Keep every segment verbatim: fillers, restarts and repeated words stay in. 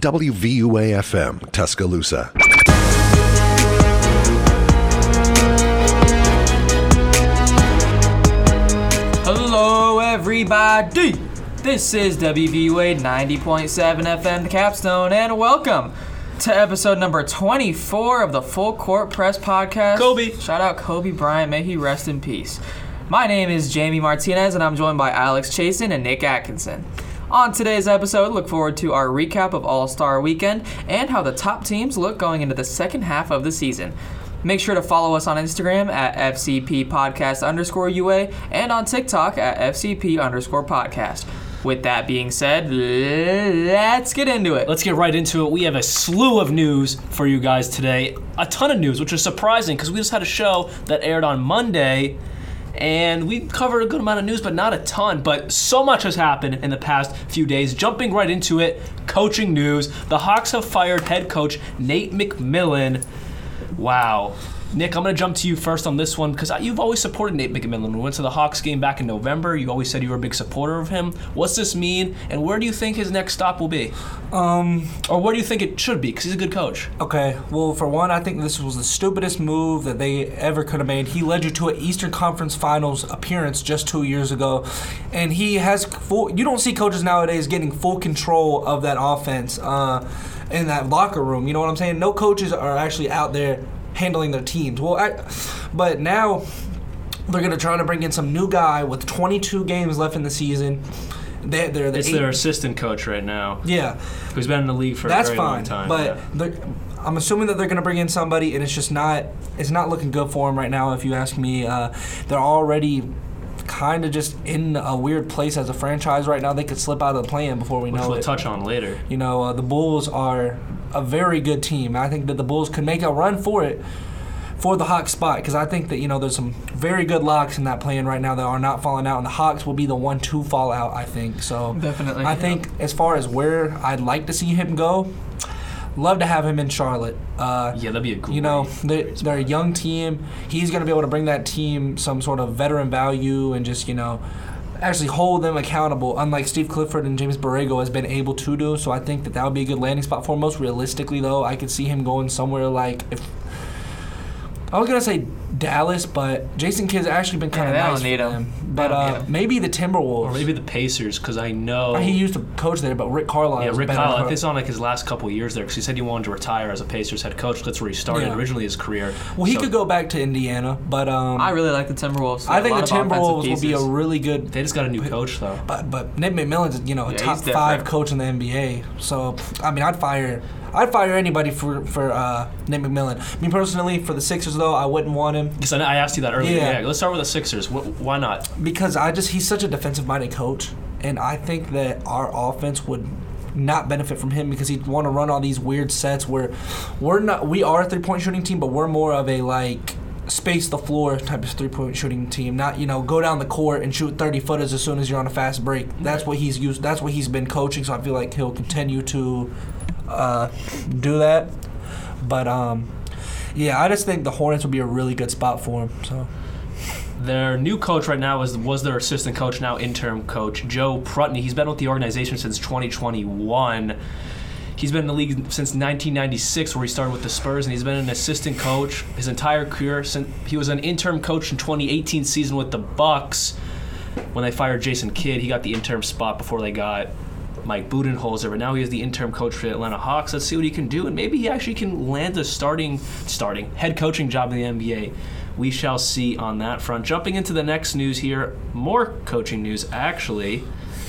W V U A F M, Tuscaloosa. Hello, everybody. This is W V U A ninety point seven F M, The Capstone, and welcome to episode number twenty-four of the Full Court Press Podcast. Kobe. Shout out Kobe Bryant. May he rest in peace. My name is Jamie Martinez, and I'm joined by Alex Chasen and Nick Atkinson. On today's episode, look forward to our recap of All-Star Weekend and how the top teams look going into the second half of the season. Make sure to follow us on Instagram at F C P Podcast underscore U A and on TikTok at F C P underscore podcast. With that being said, let's get into it. Let's get right into it. We have a slew of news for you guys today. A ton of news, which is surprising because we just had a show that aired on Monday, and we covered a good amount of news, but not a ton. But so much has happened in the past few days. Jumping right into it, coaching news. The Hawks have fired head coach Nate McMillan. Wow. Nick, I'm going to jump to you first on this one because you've always supported Nate McMillan. We went to the Hawks game back in November. You always said you were a big supporter of him. What's this mean, and where do you think his next stop will be? Um, or where do you think it should be? Because he's a good coach. Okay, well, for one, I think this was the stupidest move that they ever could have made. He led you to an Eastern Conference Finals appearance just two years ago, and he has full. You don't see coaches nowadays getting full control of that offense uh, in that locker room. You know what I'm saying? No coaches are actually out there handling their teams. Well, I, but now they're going to try to bring in some new guy with twenty-two games left in the season. They, they're the it's eight, their assistant coach right now. Yeah. Who's been in the league for That's a very fine, long time. But yeah. I'm assuming that they're going to bring in somebody, and it's just not it's not looking good for them right now, if you ask me. Uh, they're already kind of just in a weird place as a franchise right now. They could slip out of the play-in before we Which know we'll it. touch on later. You know, uh, the Bulls are a very good team. I think that the Bulls could make a run for it, for the Hawks spot, because I think that, you know, there's some very good locks in that play-in right now that are not falling out, and the Hawks will be the one to fall out, I think. So Definitely. I think as far as where I'd like to see him go, love to have him in Charlotte. Uh, Yeah, that'd be a great You know, they're, they're a young team. He's going to be able to bring that team some sort of veteran value and just, you know, actually hold them accountable, unlike Steve Clifford and James Borrego has been able to do. So I think that that would be a good landing spot for him. Most realistically, though, I could see him going somewhere like, if I was going to say Dallas, but Jason Kidd's actually been kind of Yeah, they nice don't need for him. them. They But don't uh, need him. maybe the Timberwolves. Or maybe the Pacers, because I know... He used to coach there, but Rick Carlisle. Yeah, was Rick better Carlisle, I coach. think it's on like his last couple of years there, because he said he wanted to retire as a Pacers head coach. That's where he started Yeah. originally his career. Well, he So could go back to Indiana, but um, I really like the Timberwolves. I think A the lot of offensive Timberwolves will be a pieces. really good. They just got a new coach, though. But but Nick McMillan's, you know, a Yeah, top he's five different. coach in the N B A. So I mean, I'd fire, I'd fire anybody for for uh, Nick McMillan. Me personally, for the Sixers though, I wouldn't want him Because I asked you that earlier. Yeah. Yeah, let's start with the Sixers. Wh- Why not? because I just he's such a defensive-minded coach, and I think that our offense would not benefit from him because he'd want to run all these weird sets where we're not we are a three-point shooting team, but we're more of a like space the floor type of three-point shooting team. Not, you know, go down the court and shoot thirty footers as soon as you're on a fast break. That's what he's used. That's what he's been coaching. So I feel like he'll continue to uh, do that. But um, yeah, I just think the Hornets would be a really good spot for him. So. Their new coach right now is was their assistant coach, now interim coach, Joe Prutney. He's been with the organization since twenty twenty-one. He's been in the league since nineteen ninety-six, where he started with the Spurs, and he's been an assistant coach his entire career. Since he was an interim coach in twenty eighteen season with the Bucks. When they fired Jason Kidd, he got the interim spot before they got Mike Budenholzer, but now he is the interim coach for the Atlanta Hawks. Let's see what he can do, and maybe he actually can land a starting starting head coaching job in the N B A. We shall see on that front. Jumping into the next news here, more coaching news actually.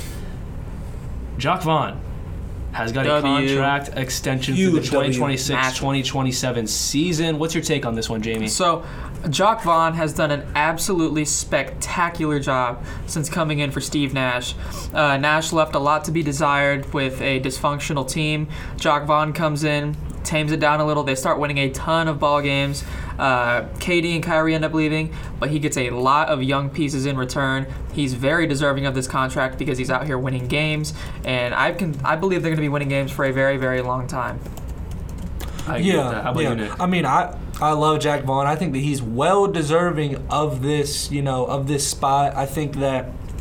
Jacque Vaughn has got a W. contract extension Huge through the twenty twenty-six twenty twenty-seven season. What's your take on this one, Jamie? So, Jacque Vaughn has done an absolutely spectacular job since coming in for Steve Nash. Uh, Nash left a lot to be desired with a dysfunctional team. Jacque Vaughn comes in, tames it down a little. They start winning a ton of ball games. Uh, K D and Kyrie end up leaving, but he gets a lot of young pieces in return. He's very deserving of this contract because he's out here winning games, and I can I believe they're going to be winning games for a very, very long time. I agree yeah, with that. How about yeah. you, Nick? I mean, I I love Jacque Vaughn. I think that he's well deserving of this, you know, of this spot. I think that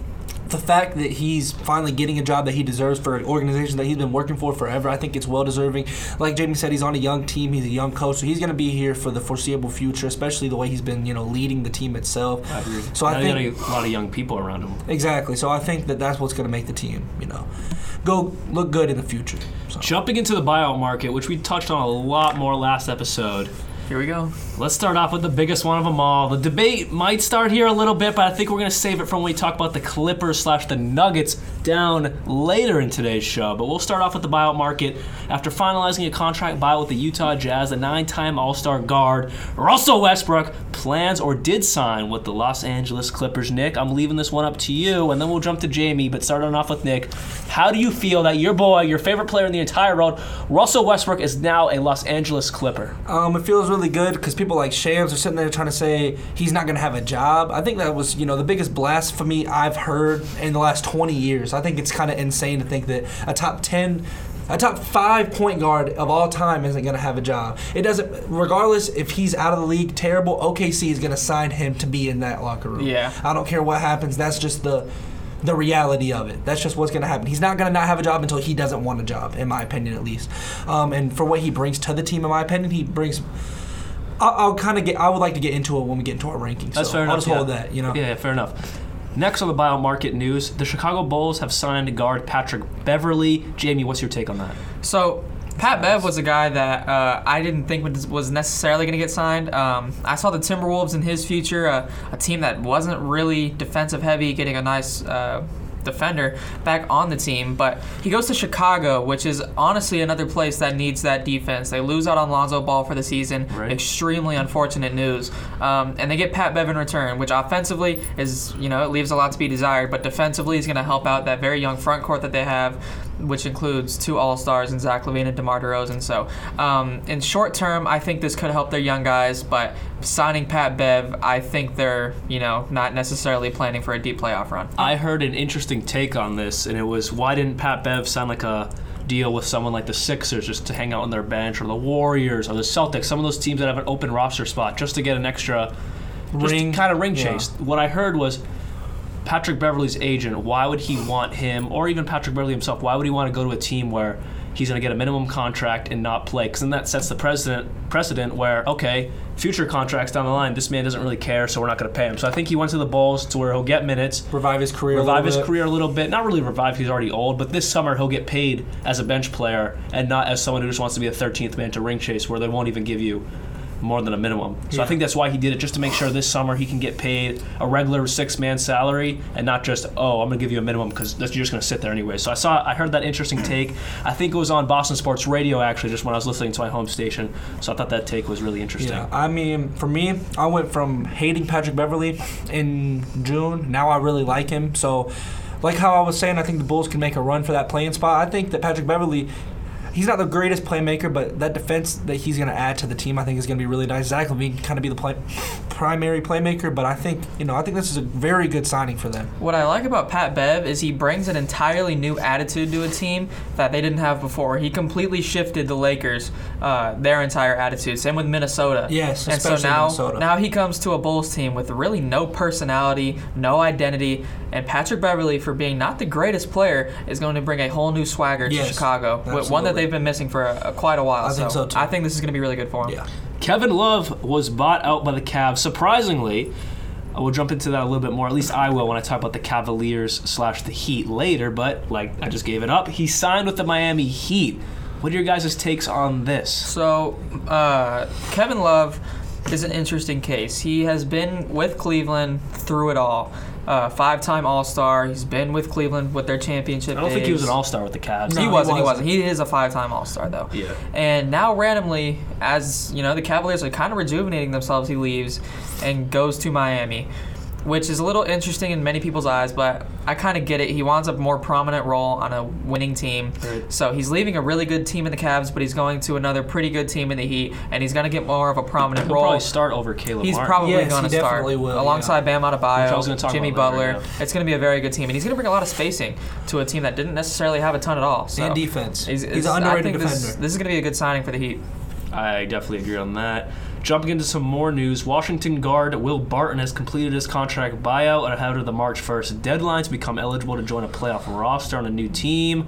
the fact that he's finally getting a job that he deserves for an organization that he's been working for forever, I think it's well deserving. Like Jamie said, he's on a young team. He's a young coach, so he's going to be here for the foreseeable future, especially the way he's been, you know, leading the team itself. I agree. So I Now think got a lot of young people around him. exactly. So I think that that's what's going to make the team, you know, go look good in the future. So. Jumping into the buyout market, which we touched on a lot more last episode. Here we go. Let's start off with the biggest one of them all. The debate might start here a little bit, but I think we're going to save it from when we talk about the Clippers slash the Nuggets down later in today's show. But we'll start off with the buyout market. After finalizing a contract buyout with the Utah Jazz, the nine-time All-Star guard Russell Westbrook plans or did sign with the Los Angeles Clippers. Nick, I'm leaving this one up to you, and then we'll jump to Jamie, but starting off with Nick. How do you feel that your boy, your favorite player in the entire world, Russell Westbrook, is now a Los Angeles Clipper? Um, it feels really good because people like Shams are sitting there trying to say he's not going to have a job. I think that was, you know, the biggest blasphemy I've heard in the last twenty years. I think it's kind of insane to think that a top ten, a top five point guard of all time isn't going to have a job. It doesn't, regardless if he's out of the league, terrible, O K C is going to sign him to be in that locker room. Yeah. I don't care what happens. That's just the the reality of it. That's just what's going to happen. He's not going to not have a job until he doesn't want a job, in my opinion, at least. Um, and for what he brings to the team, in my opinion, he brings. I'll, I'll kind of get. I would like to get into it when we get into our rankings. That's so fair enough. I'll just yeah. hold that. You know. Yeah, fair enough. Next on the buyout market news, the Chicago Bulls have signed guard Patrick Beverley. Jamie, what's your take on that? So, Pat Bev was a guy that uh, I didn't think was- was necessarily going to get signed. Um, I saw the Timberwolves in his future, uh, a team that wasn't really defensive heavy, getting a nice uh, defender back on the team. But he goes to Chicago, which is honestly another place that needs that defense. They lose out on Lonzo Ball for the season. Right. Extremely unfortunate news. Um, and they get Pat Bev in return, which offensively is, you know, it leaves a lot to be desired. But defensively is going to help out that very young front court that they have, which includes two All-Stars in Zach LaVine and DeMar DeRozan. So um, in short term, I think this could help their young guys, but signing Pat Bev, I think they're, you know, not necessarily planning for a deep playoff run. I heard an interesting take on this, and it was, why didn't Pat Bev sign like a deal with someone like the Sixers just to hang out on their bench, or the Warriors, or the Celtics, some of those teams that have an open roster spot, just to get an extra Ring. kind of ring Yeah. chase. What I heard was Patrick Beverley's agent, why would he want him, or even Patrick Beverley himself, why would he want to go to a team where he's going to get a minimum contract and not play? Because then that sets the precedent, precedent where, okay, future contracts down the line, this man doesn't really care, so we're not going to pay him. So I think he went to the Bulls to where he'll get minutes, Revive his career. revive a his little bit. career a little bit. Not really revive, he's already old, but this summer he'll get paid as a bench player and not as someone who just wants to be a thirteenth man to ring chase, where they won't even give you more than a minimum. So Yeah. I think that's why he did it, just to make sure this summer he can get paid a regular six-man salary and not just, oh, I'm going to give you a minimum because you're just going to sit there anyway. So I saw, I heard that interesting take. I think it was on Boston Sports Radio, actually, just when I was listening to my home station. So I thought that take was really interesting. Yeah, I mean, for me, I went from hating Patrick Beverley in June. Now I really like him. So, like how I was saying, I think the Bulls can make a run for that playing spot. I think that Patrick Beverley, he's not the greatest playmaker, but that defense that he's going to add to the team, I think, is going to be really nice. Zach LaVine kind of be the play, primary playmaker, but I think, you know, I think this is a very good signing for them. What I like about Pat Bev is he brings an entirely new attitude to a team that they didn't have before. He completely shifted the Lakers, uh, their entire attitude. Same with Minnesota. Yes, and so especially now, Minnesota. now he comes to a Bulls team with really no personality, no identity, and Patrick Beverley, for being not the greatest player, is going to bring a whole new swagger to Yes, Chicago. One that absolutely. they've been missing for a, a, quite a while. I think so, too. I think this is going to be really good for him. Yeah. Kevin Love was bought out by the Cavs. Surprisingly, I will jump into that a little bit more. At least I will when I talk about the Cavaliers slash the Heat later. But like I just gave it up. He signed with the Miami Heat. What are your guys' takes on this? So, uh, Kevin Love is an interesting case. He has been with Cleveland through it all. Uh, five-time All-Star. He's been with Cleveland with their championship I don't think he was an days. all-star with the Cavs. He No, he wasn't. He wasn't. wasn't. He is a five-time All-Star, though. Yeah. And now, randomly, as you know, the Cavaliers are kind of rejuvenating themselves. He leaves and goes to Miami, which is a little interesting in many people's eyes, but I kind of get it. He wants a more prominent role on a winning team. Right. So he's leaving a really good team in the Cavs, but he's going to another pretty good team in the Heat, and he's going to get more of a prominent He'll role. probably start over Caleb He's Martin. probably Yes, going to he start definitely will, alongside Bam Which I was gonna Adebayo, talk Jimmy about that Butler. right now. It's going to be a very good team, and he's going to bring a lot of spacing to a team that didn't necessarily have a ton at all. So And defense. He's, He's it's- an I underrated think defender. This, this is going to be a good signing for the Heat. I definitely agree on that. Jumping into some more news, Washington guard Will Barton has completed his contract buyout ahead of the March first deadline to become eligible to join a playoff roster on a new team.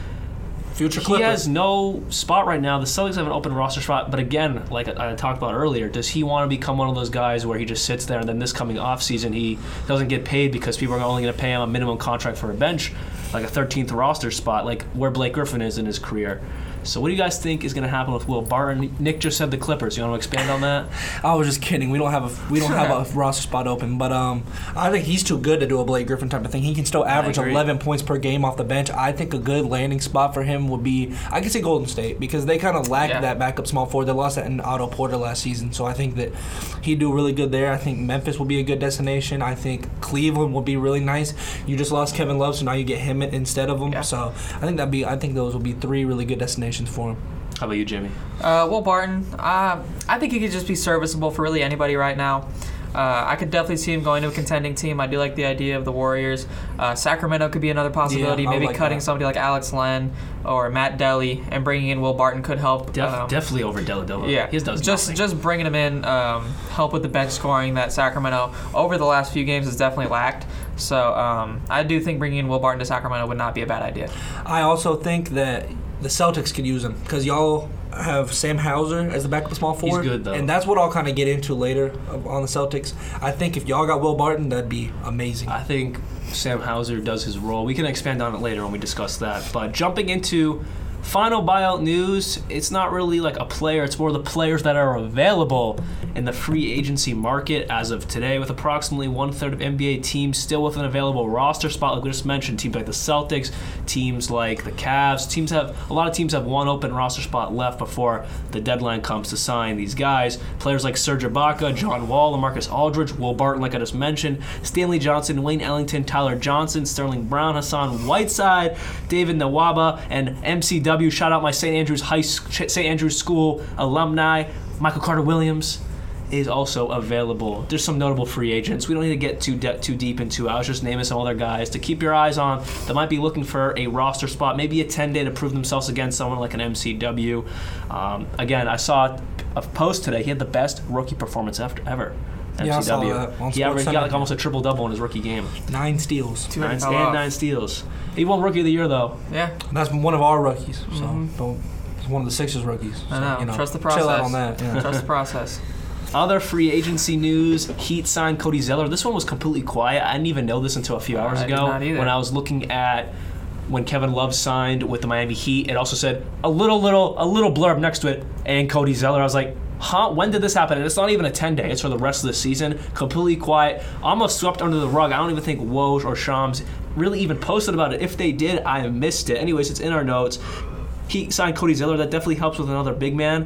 Future He Clipper. has no spot right now. The Celtics have an open roster spot, but again, like I talked about earlier, does he want to become one of those guys where he just sits there and then this coming offseason he doesn't get paid because people are only going to pay him a minimum contract for a bench, like a thirteenth roster spot, like where Blake Griffin is in his career? So what do you guys think is going to happen with Will Barton? Nick just said the Clippers. You want to expand on that? I was just kidding. We don't have a we don't have a roster spot open, but um, I think he's too good to do a Blake Griffin type of thing. He can still average eleven points per game off the bench. I think a good landing spot for him would be, I could say Golden State, because they kind of lack Yeah. that backup small forward. They lost that in Otto Porter last season, so I think that he'd do really good there. I think Memphis will be a good destination. I think Cleveland will be really nice. You just lost Kevin Love, so now you get him instead of him. Yeah. So I think that'd be I think those will be three really good destinations for him. How about you, Jimmy? Uh, Will Barton, uh, I think he could just be serviceable for really anybody right now. Uh, I could definitely see him going to a contending team. I do like the idea of the Warriors. Uh, Sacramento could be another possibility. Yeah, I Maybe like cutting that. somebody like Alex Len or Matt Delly and bringing in Will Barton could help. Def- um, definitely over Dellavedova. Yeah, he does just nothing. just bringing him in, um, help with the bench scoring that Sacramento over the last few games has definitely lacked. So um, I do think bringing in Will Barton to Sacramento would not be a bad idea. I also think that the Celtics could use him because y'all have Sam Hauser as the backup small forward. good, though. And that's what I'll kind of get into later of- on the Celtics. I think if y'all got Will Barton, that'd be amazing. I think Sam Hauser does his role. We can expand on it later when we discuss that. But jumping into final buyout news, it's not really like a player. It's more the players that are available in the free agency market as of today, with approximately one-third of N B A teams still with an available roster spot. Like we just mentioned, teams like the Celtics, teams like the Cavs, teams have a lot of teams have one open roster spot left before the deadline comes to sign these guys. Players like Serge Ibaka, John Wall, LaMarcus Aldridge, Will Barton, like I just mentioned, Stanley Johnson, Wayne Ellington, Tyler Johnson, Sterling Brown, Hassan Whiteside, David Nwaba, and M C W. Shout out my Saint Andrews High Saint Andrews School alumni. Michael Carter Williams is also available. There's some notable free agents. We don't need to get too de- too deep into it. I was just naming some other guys to keep your eyes on that might be looking for a roster spot, maybe a ten-day to prove themselves against someone like an M C W. Um, again, I saw a post today. He had the best rookie performance after, ever. Yeah, I saw M C W. that on He averaged, SportsCenter. got like almost a triple double in his rookie game. Nine steals. Two Nine, hundred fell and off. nine steals. He won rookie of the year though. Yeah, That's one of our rookies. So Mhm. don't. It's one of the Sixers rookies. So, I know. You know. Trust the Chill out process. on that. Yeah. trust the process. Other free agency news, Heat signed Cody Zeller. This one was completely quiet. I didn't even know this until a few hours I did ago not either. when I was looking at when Kevin Love signed with the Miami Heat. It also said a little, little, a little blurb next to it, and Cody Zeller. I was like, huh? When did this happen? And it's not even a ten-day. It's for the rest of the season. Completely quiet. Almost swept under the rug. I don't even think Woj or Shams really even posted about it. If they did, I missed it. Anyways, it's in our notes. Heat signed Cody Zeller. That definitely helps with another big man.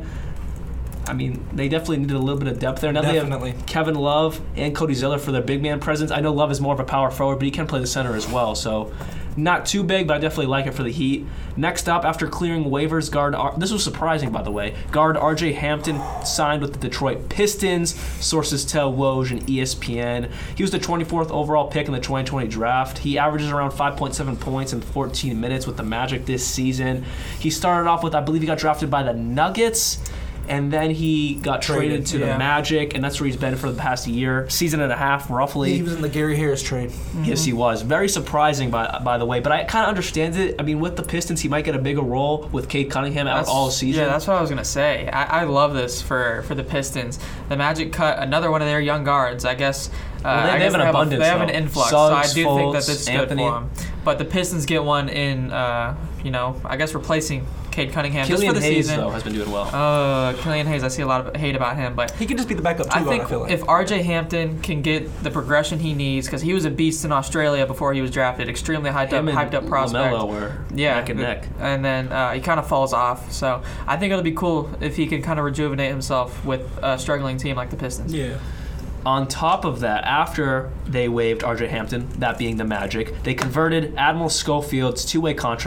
I mean, they definitely needed a little bit of depth there. Now Definitely. they have Kevin Love and Cody Zeller for their big man presence. I know Love is more of a power forward, but he can play the center as well. So not too big, but I definitely like it for the Heat. Next up, after clearing waivers, guard R- this was surprising, by the way. Guard R J Hampton signed with the Detroit Pistons. Sources tell Woj and E S P N. He was the twenty-fourth overall pick in the twenty twenty draft. He averages around five point seven points in fourteen minutes with the Magic this season. He started off with, I believe he got drafted by the Nuggets. And then he got traded, Traded, to yeah. the Magic, and that's where he's been for the past year, season and a half, roughly. He was in the Gary Harris trade. Yes, he was. Very surprising, by by the way. But I kind of understand it. I mean, with the Pistons, he might get a bigger role with Cade Cunningham out That's- all season. Yeah, that's what I was gonna say. I, I love this for, for the Pistons. The Magic cut another one of their young guards. I guess. Uh, Well, they- I they guess have an they abundance, A, they have an though. influx, Suggs, so I do think that Fultz, this is Anthony. good for them. But the Pistons get one in, uh, you know, I guess replacing Cade Cunningham just Killian for the Hayes, season. though, has been doing well. Uh, Killian Hayes, I see a lot of hate about him, but He could just be the backup too. I think I feel like. if R J Hampton can get the progression he needs, because he was a beast in Australia before he was drafted, extremely hyped Him up, and hyped up prospect. LaMelo were Yeah, neck and neck. and then uh, he kind of falls off. So I think it'll be cool if he can kind of rejuvenate himself with a struggling team like the Pistons. yeah. On top of that, after they waived R J Hampton, that being the Magic, they converted Admiral Schofield's two-way contract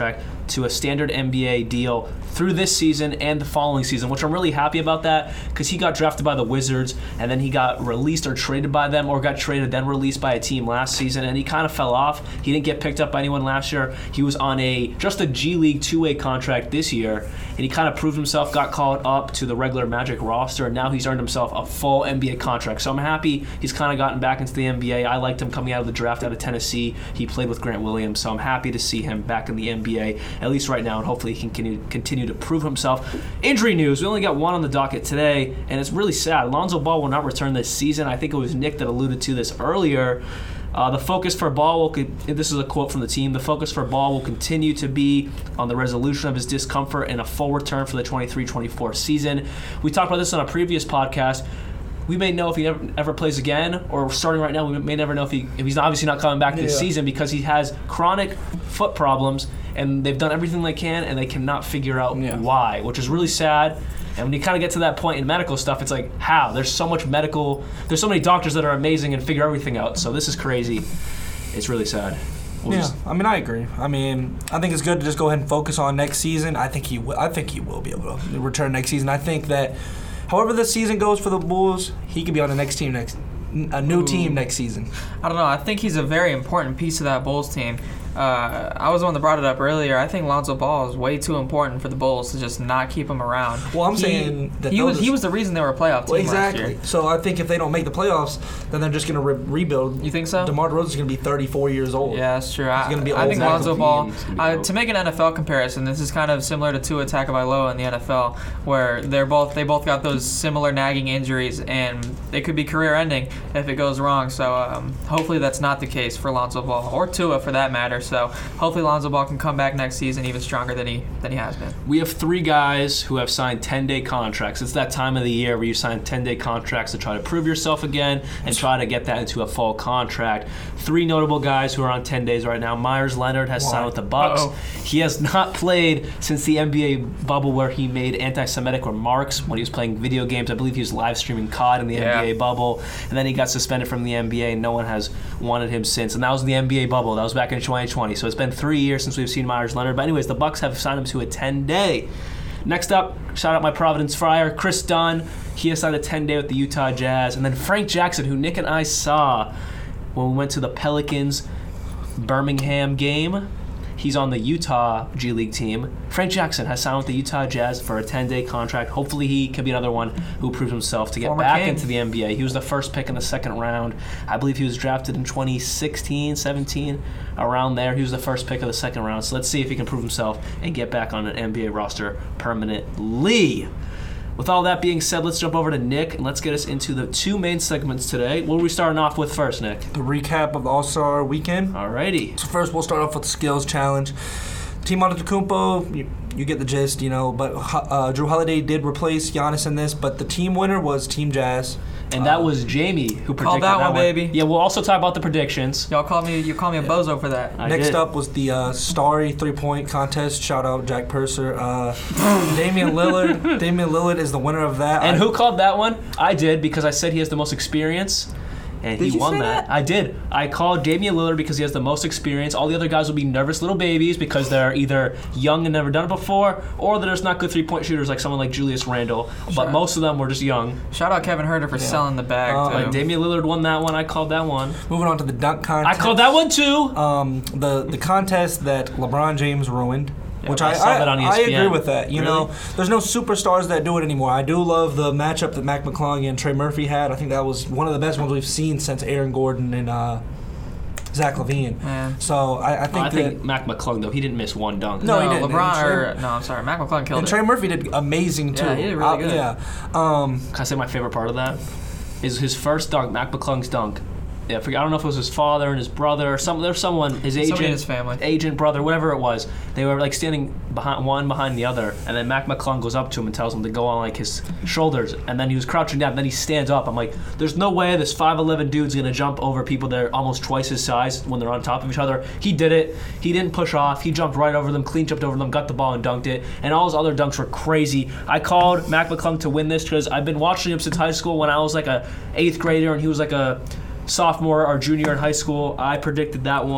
to a standard N B A deal through this season and the following season, which I'm really happy about that because he got drafted by the Wizards and then he got released or traded by them or got traded then released by a team last season, and he kind of fell off. He didn't get picked up by anyone last year. He was on a just a G League two-way contract this year, and he kind of proved himself, got called up to the regular Magic roster, and now he's earned himself a full N B A contract. So I'm happy he's kind of gotten back into the N B A. I liked him coming out of the draft out of Tennessee. He played with Grant Williams, so I'm happy to see him back in the N B A, at least right now, and hopefully he can continue, continue to prove himself. Injury news, we only got one on the docket today, and it's really sad. Lonzo Ball will not return this season. I think it was Nick that alluded to this earlier. Uh, the focus for Ball will, this is a quote from the team, the focus for Ball will continue to be on the resolution of his discomfort and a full return for the twenty-three twenty-four season. We talked about this on a previous podcast. We may know if he ever, ever plays again, or starting right now, we may never know if, he, if he's obviously not coming back this yeah. season because he has chronic foot problems, and they've done everything they can, and they cannot figure out yeah. why, which is really sad. And when you kind of get to that point in medical stuff, it's like, how? There's so much medical, there's so many doctors that are amazing and figure everything out. So this is crazy. It's really sad. We'll yeah, just, I mean, I agree. I mean, I think it's good to just go ahead and focus on next season. I think he will, I think he will be able to return next season. I think that however this season goes for the Bulls, he could be on the next team next, a new Ooh. team next season. I don't know. I think he's a very important piece of that Bulls team. Uh, I was the one that brought it up earlier. I think Lonzo Ball is way too important for the Bulls to just not keep him around. Well, I'm he, saying that he was just, he was the reason they were a playoff team well, exactly. last year. So I think if they don't make the playoffs, then they're just going to re- rebuild. You think so? DeMar DeRozan's going to be thirty-four years old. Yeah, that's true. He's I, going to be I old. think Lonzo Ball, uh, to make an N F L comparison, this is kind of similar to Tua Tagovailoa in the N F L, where they're both they both got those similar nagging injuries, and it could be career-ending if it goes wrong. So um, hopefully that's not the case for Lonzo Ball or Tua for that matter. So hopefully Lonzo Ball can come back next season even stronger than he than he has been. We have three guys who have signed ten-day contracts. It's that time of the year where you sign ten-day contracts to try to prove yourself again and try to get that into a full contract. Three notable guys who are on ten days right now. Myers Leonard has Why? signed with the Bucks. Uh-oh. He has not played since the N B A bubble where he made anti-Semitic remarks when he was playing video games. I believe he was live streaming C O D in the yeah. N B A bubble, and then he got suspended from the N B A, and no one has wanted him since. And that was in the N B A bubble. That was back in twenty twenty. So it's been three years since we've seen Myers Leonard. But anyways, the Bucks have signed him to a ten-day. Next up, shout out my Providence Friar, Chris Dunn. He has signed a ten-day with the Utah Jazz. And then Frank Jackson, who Nick and I saw when we went to the Pelicans Birmingham game. He's on the Utah G League team. Frank Jackson has signed with the Utah Jazz for a ten-day contract. Hopefully he can be another one who proves himself to get Former back King. into the N B A. He was the first pick in the second round. I believe he was drafted in twenty sixteen, seventeen, around there. He was the first pick of the second round. So let's see if he can prove himself and get back on an N B A roster permanently. With all that being said, let's jump over to Nick and let's get us into the two main segments today. What are we starting off with first, Nick? The recap of the All-Star Weekend. Alrighty. So first, we'll start off with the skills challenge. Team Antetokounmpo, you, you get the gist, you know. But uh, Drew Holiday did replace Giannis in this, but the team winner was Team Jazz. And that uh, was Jamie who predicted called that, that one, one, baby. Yeah, we'll also talk about the predictions. Y'all call me, you call me a bozo for that. I Next did. up was the uh, Starry three-point contest. Shout out Jack Purser. Uh, Damian Lillard. Damian Lillard is the winner of that. And I, who called that one? I did, because I said he has the most experience. And did he you won say that. that. I did. I called Damian Lillard because he has the most experience. All the other guys will be nervous little babies because they're either young and never done it before, or they're just not good three-point shooters like someone like Julius Randle. Sure. But most of them were just young. Shout out Kevin Herter for yeah. selling the bag, uh, too. Like Damian Lillard won that one. I called that one. Moving on to the dunk contest. I called that one too. Um, the the contest that LeBron James ruined. Yeah, Which I, I, saw I, that on E S I P N. agree with that. You Really? know, there's no superstars that do it anymore. I do love the matchup that Mac McClung and Trey Murphy had. I think that was one of the best ones we've seen since Aaron Gordon and uh, Zach LaVine. Yeah. So I, I think Oh, I that think Mac McClung though he didn't miss one dunk. No, he didn't. LeBron, And Trey- or, no, I'm sorry, Mac McClung killed and it. Trey Murphy did amazing too. Yeah, he did really Uh, good. yeah. Um, Can I say my favorite part of that? Is his first dunk, Mac McClung's dunk. Yeah, I forget. I don't know if it was his father and his brother or some. There's someone, his agent, Somebody in his family. agent, brother, whatever it was. They were like standing behind one behind the other, and then Mac McClung goes up to him and tells him to go on like his shoulders, and then he was crouching down. And then he stands up. I'm like, there's no way this five eleven dude's gonna jump over people that are almost twice his size when they're on top of each other. He did it. He didn't push off. He jumped right over them, clean jumped over them, got the ball and dunked it. And all his other dunks were crazy. I called Mac McClung to win this because I've been watching him since high school when I was like a eighth grader and he was like a sophomore or junior in high school. I predicted that one,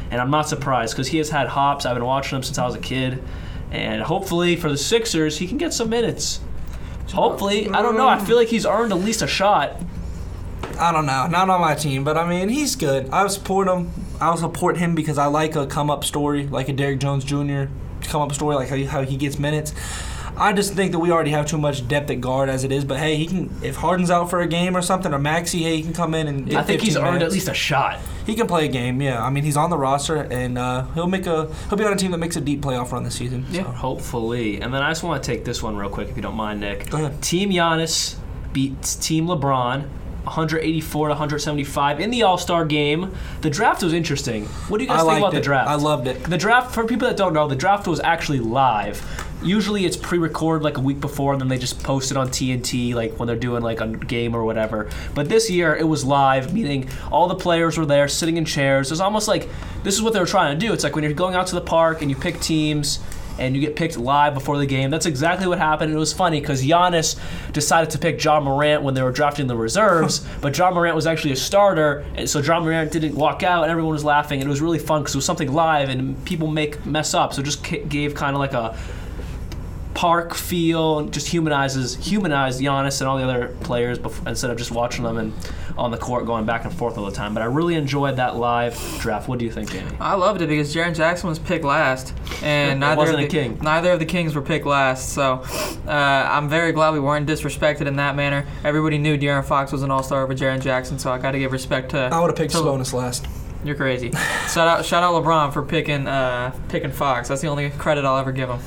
and I'm not surprised because he has had hops. I've been watching him since I was a kid, and hopefully for the Sixers, he can get some minutes. Hopefully, I don't know. I feel like he's earned at least a shot. I don't know. Not on my team, but I mean, he's good. I support him. I'll support him because I like a come-up story, like a Derrick Jones Junior come-up story, like how he, how he gets minutes. I just think that we already have too much depth at guard as it is. But hey, he can. If Harden's out for a game or something, or Maxey, hey, he can come in and. Get I think he's earned minutes. at least a shot. He can play a game. Yeah, I mean, he's on the roster, and uh, he'll make a he'll be on a team that makes a deep playoff run this season. Yeah, so. hopefully. And then I just want to take this one real quick, if you don't mind, Nick. Go ahead. Team Giannis beats Team LeBron. one eighty-four to one seventy-five in the All-Star game. The draft was interesting. What do you guys I think liked about it. the draft? I loved it. The draft, for people that don't know, the draft was actually live. Usually it's pre-recorded like a week before, and then they just post it on T N T like when they're doing like a game or whatever. But this year it was live, meaning all the players were there sitting in chairs. It was almost like this is what they were trying to do. It's like when you're going out to the park and you pick teams and you get picked live before the game. That's exactly what happened. And it was funny because Giannis decided to pick John Morant when they were drafting the reserves, but John Morant was actually a starter, and so John Morant didn't walk out, and everyone was laughing, and it was really fun because it was something live, and people make mess up, so it just gave kind of like a park feel and just humanizes humanized Giannis and all the other players before, instead of just watching them and on the court going back and forth all the time. But I really enjoyed that live draft. What do you think, Danny? I loved it because Jaren Jackson was picked last, and neither wasn't of the, a king. neither of the Kings were picked last. So uh, I'm very glad we weren't disrespected in that manner. Everybody knew De'Aaron Fox was an all-star over Jaren Jackson, so I got to give respect to. I would have picked to, Sabonis last. You're crazy. shout out, shout out LeBron for picking uh, picking Fox. That's the only credit I'll ever give him.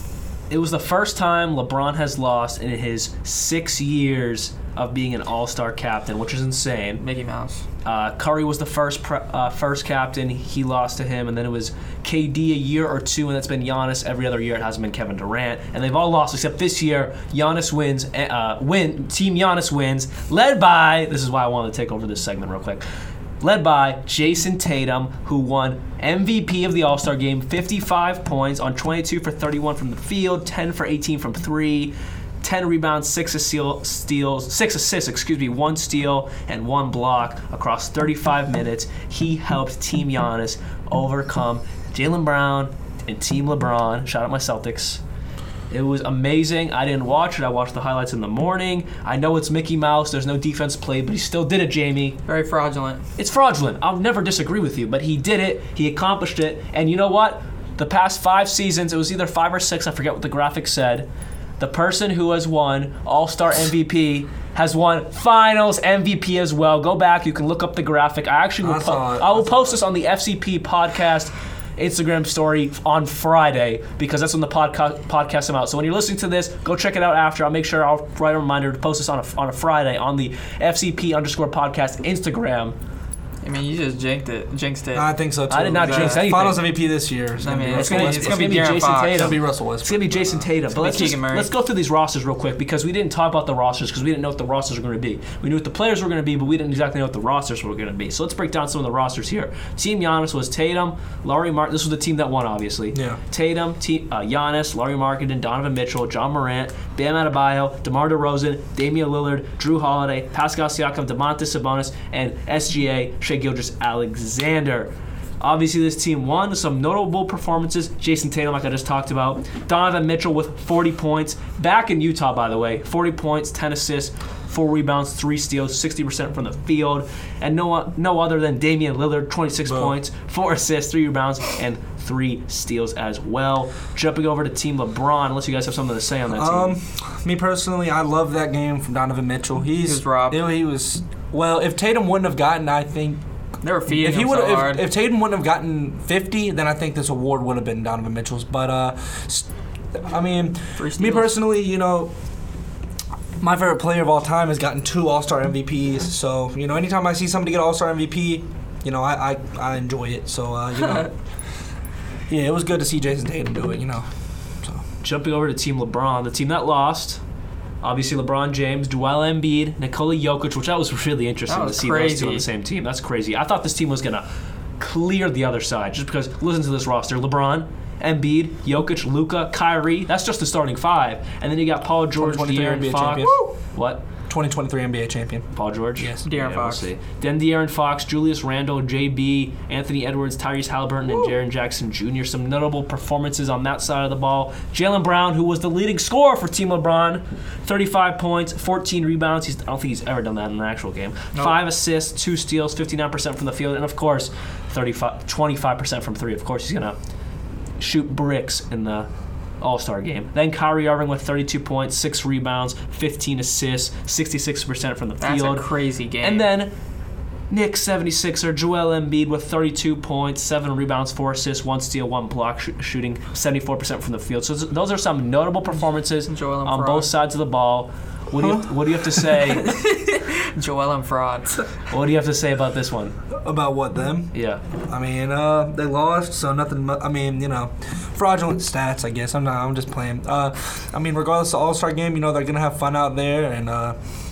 It was the first time LeBron has lost in his six years of being an all-star captain, which is insane. Mickey Mouse. Uh, Curry was the first pre- uh, first captain. He lost to him, and then it was K D a year or two, and that's been Giannis every other year. It hasn't been Kevin Durant, and they've all lost except this year. Giannis wins. Uh, win Team Giannis wins, led by. This is why I wanted to take over this segment real quick. Led by Jason Tatum, who won M V P of the All-Star Game, fifty-five points on twenty-two for thirty-one from the field, ten for eighteen from three, ten rebounds, six steals, six assists, excuse me, one steal and one block across thirty-five minutes. He helped Team Giannis overcome Jaylen Brown and Team LeBron. Shout out my Celtics. It was amazing. I didn't watch it. I watched the highlights in the morning. I know it's Mickey Mouse. There's no defense played, but he still did it, Jamie. Very fraudulent. It's fraudulent. I'll never disagree with you, but he did it. He accomplished it. And you know what? The past five seasons, it was either five or six, I forget what the graphic said, the person who has won All-Star M V P has won Finals M V P as well. Go back. You can look up the graphic. I actually will, po- I will post this on the F C P podcast Instagram story on Friday because that's when the podca- podcast come out. So when you're listening to this, go check it out after. I'll make sure I'll write a reminder to post this on a, on a Friday on the F C P underscore podcast Instagram. I mean, you just jinxed it. Jinxed it. I think so too. I did not The jinx anything. Finals M V P this year. Is I gonna mean, be it's Russell gonna, Westbrook. it's gonna be It's De'Aaron Jason Fox. Tatum. It'll be Russell It's going to be Westbrook. Jason Tatum. But let's, be just, Keegan Murray. let's go through these rosters real quick because we didn't talk about the rosters because we didn't know what the rosters were going to be. We knew what the players were going to be, but we didn't exactly know what the rosters were going to be. So let's break down some of the rosters here. Team Giannis was Tatum, Lauri Mark. This was the team that won, obviously. Yeah. Tatum, T- uh, Giannis, Lauri Markkanen, Donovan Mitchell, John Morant, Bam Adebayo, DeMar DeRozan, Damian Lillard, Drew Holiday, Pascal Siakam, Domantas Sabonis, and S G A, Shai Gilgeous-Alexander. Obviously, this team won. Some notable performances. Jason Tatum, like I just talked about. Donovan Mitchell with forty points. Back in Utah, by the way. forty points, ten assists, four rebounds, three steals, sixty percent from the field. And no no other than Damian Lillard, twenty-six Boom. points, four assists, three rebounds, and three steals as well. Jumping over to Team LeBron, unless you guys have something to say on that Um, team. me personally, I love that game from Donovan Mitchell. He's He was robbed. He was well. If Tatum wouldn't have gotten, I think They were feeding if he him would so hard. if, if Tatum wouldn't have gotten fifty, then I think this award would have been Donovan Mitchell's. But uh, s- I mean, Free me steals. personally, you know, my favorite player of all time has gotten two All-Star M V Ps. So you know, anytime I see somebody get All-Star M V P, you know, I I, I enjoy it. So uh, you know, yeah, it was good to see Jason Tatum do it. You know, so. Jumping over to Team LeBron, the team that lost. Obviously, LeBron James, Joel Embiid, Nikola Jokic, which that was really interesting That to was see those two on crazy. the same team. That's crazy. I thought this team was going to clear the other side just because, listen to this roster. LeBron, Embiid, Jokic, Luka, Kyrie. That's just the starting five. And then you got Paul George, twenty twenty-three De'Aaron N B A Fox. champion. What? twenty twenty-three N B A champion. Paul George? Yes. De'Aaron yeah, Fox. We'll see. Then De'Aaron Fox, Julius Randle, J B, Anthony Edwards, Tyrese Halliburton, and Jaren Jackson Junior Some notable performances on that side of the ball. Jaylen Brown, who was the leading scorer for Team LeBron, thirty-five points, fourteen rebounds. He's, I don't think he's ever done that in an actual game. Nope. Five assists, two steals, fifty-nine percent from the field, and of course, thirty-five, twenty-five percent from three. Of course, he's going to shoot bricks in the All-Star game. Then Kyrie Irving with thirty-two points, six rebounds, fifteen assists, sixty-six percent from the That's field. a crazy game. And then Nick seventy-sixer Joel Embiid with thirty-two points, seven rebounds, four assists, one steal, one block, sh- shooting seventy-four percent from the field. So those are some notable performances Joel on Embiid. both sides of the ball. What do you what do you have to say? Joel and fraud. What do you have to say about this one? About what, them? Yeah. I mean, uh, they lost, so nothing. Mu- I mean, you know, fraudulent stats. I guess I'm not. I'm just playing. Uh, I mean, regardless of All Star game, you know they're gonna have fun out there, and uh,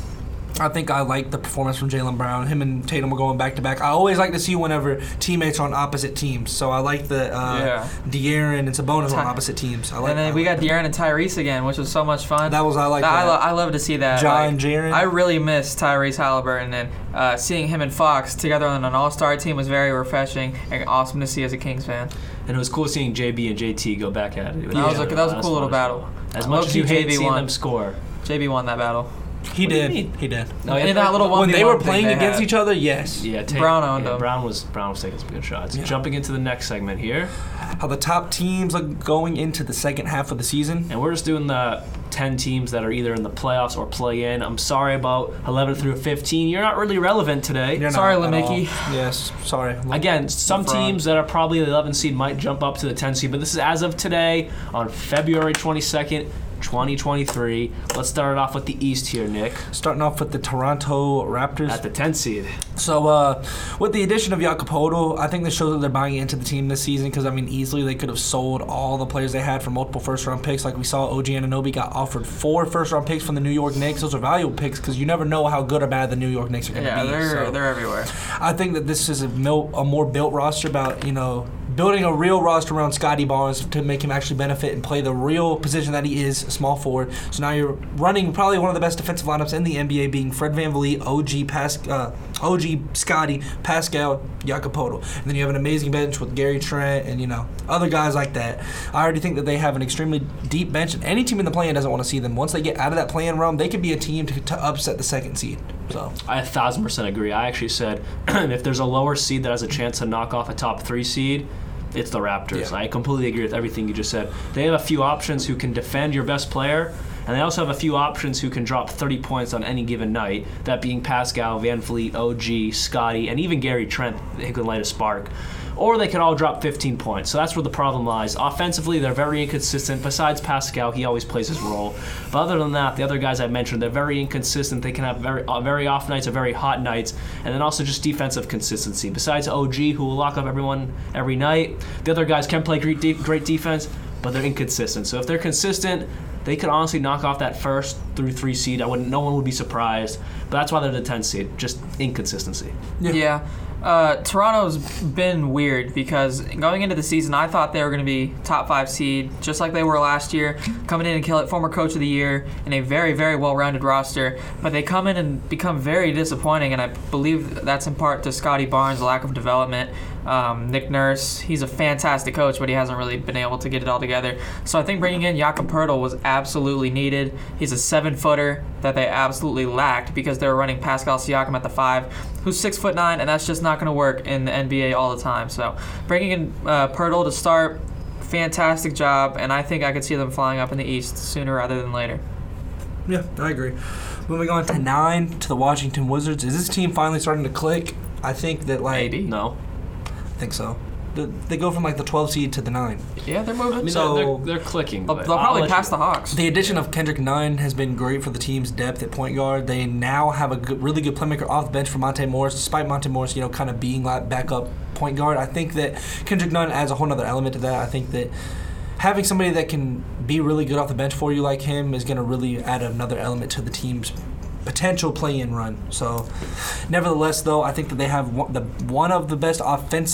I think I like the performance from Jaylen Brown. Him and Tatum were going back to back. I always like to see whenever teammates are on opposite teams. So I like the uh, Yeah. De'Aaron and Sabonis Ty- on opposite teams. I like. And then I we like got De'Aaron and Tyrese again, which was so much fun. That was I like. That- I, that. lo- I love to see that. John like, and Jaren. I really miss Tyrese Halliburton, and uh, seeing him and Fox together on an all-star team was very refreshing and awesome to see as a Kings fan. And it was cool seeing J B and J T go back at it. That was a- that was a cool little battle. As I much love as you to hate J B seeing won. them score. J B won that battle. He What do you did. mean? He did. Oh, In that little When they one v one were thing playing they against had. each other, yes. Yeah, take, Brown owned yeah, them. Brown was Brown was taking some good shots. Yeah. Jumping into the next segment here, How the top teams are going into the second half of the season. and we're just doing the ten teams that are either in the playoffs or play in. I'm sorry about eleven through fifteen. You're not really relevant today. You're Sorry, not at Lemicki. all. Yes, sorry. Again, some LeBron. teams that are probably the eleven seed might jump up to the ten seed, but this is as of today on February twenty-second, twenty twenty-three. Let's start it off with the East here, Nick, Starting off with the Toronto Raptors. at the ten seed. So, uh, with the addition of Jakob Poeltl, I think this shows that they're buying into the team this season because, I mean, easily they could have sold all the players they had for multiple first-round picks. Like we saw, O G Anunoby got offered four first-round picks from the New York Knicks. Those are valuable picks because you never know how good or bad the New York Knicks are going to Yeah, be. they're So they're everywhere. I think that this is a, mil- a more built roster about, you know, building a real roster around Scotty Barnes to make him actually benefit and play the real position that he is, small forward. So now you're running probably one of the best defensive lineups in the N B A, being Fred VanVleet, O G Pas- uh, O G Scotty, Pascal, Jakob Poeltl. And then you have an amazing bench with Gary Trent and, you know, other guys like that. I already think that they have an extremely deep bench, and any team in the play-in doesn't want to see them. Once they get out of that play-in realm, they could be a team to, to upset the second seed. So I a thousand percent agree. I actually said if there's a lower seed that has a chance to knock off a top three seed, it's the Raptors. Yeah. I completely agree with everything you just said. They have a few options who can defend your best player, and they also have a few options who can drop thirty points on any given night, that being Pascal, Van Fleet, O G, Scotty, and even Gary Trent, who can light a spark. Or they could all drop fifteen points. So that's where the problem lies. Offensively, they're very inconsistent. Besides Pascal, he always plays his role. But other than that, the other guys I mentioned, they're very inconsistent. They can have very uh, very off nights or very hot nights. And then also just defensive consistency. Besides O G, who will lock up everyone every night, the other guys can play great, de- great defense, but they're inconsistent. So if they're consistent, they could honestly knock off that first through three seed. I wouldn't. No one would be surprised. But that's why they're the ten seed. Just inconsistency. Yeah. Yeah. Uh, Toronto's been weird because going into the season, I thought they were going to be top five seed, just like they were last year, coming in and kill it, former coach of the year, and a very, very well-rounded roster. But they come in and become very disappointing, and I believe that's in part to Scotty Barnes' lack of development. Um, Nick Nurse, he's a fantastic coach, but he hasn't really been able to get it all together. So I think bringing in Jakob Poeltl was absolutely needed. He's a seven-footer that they absolutely lacked because they were running Pascal Siakam at the five, who's six foot nine, and that's just not going to work in the N B A all the time. So bringing in uh, Poeltl to start, fantastic job, and I think I could see them flying up in the East sooner rather than later. Yeah, I agree. Moving on to nine, to the Washington Wizards. Is this team finally starting to click? I think that, like... Maybe. No. I think so. The, they go from, like, the twelve seed to the nine. Yeah, they're moving. I mean, So- they're, they're, they're clicking. They'll, but they'll I'll probably let pass you- the Hawks. The addition of Kendrick Nunn has been great for the team's depth at point guard. They now have a good, really good playmaker off the bench for Monte Morris, despite Monte Morris, you know, kind of being like backup point guard. I think that Kendrick Nunn adds a whole other element to that. I think that having somebody that can be really good off the bench for you like him is going to really add another element to the team's potential play-in run. So, nevertheless, though, I think that they have one, the, one of the best offensive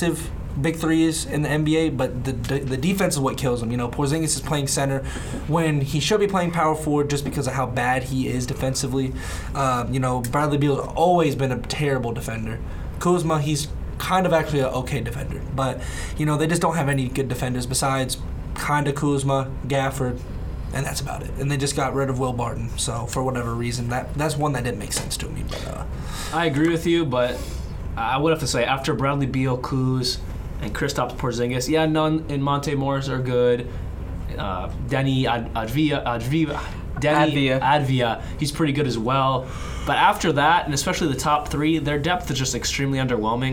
big threes in the N B A, but the, the the defense is what kills him. You know, Porzingis is playing center when he should be playing power forward just because of how bad he is defensively. Uh, you know, Bradley Beal's always been a terrible defender. Kuzma, he's kind of actually an okay defender, but you know they just don't have any good defenders besides kind of Kuzma, Gafford, and that's about it. And they just got rid of Will Barton, so for whatever reason, that that's one that didn't make sense to me. But uh, I agree with you, but I would have to say after Bradley Beal, Kuz, and Kristaps Porzingis, yeah, none in Monte Morris are good. Uh, Denny Ad- Advia, Advia, Denny Advia. Advia, he's pretty good as well. But after that, and especially the top three, their depth is just extremely underwhelming.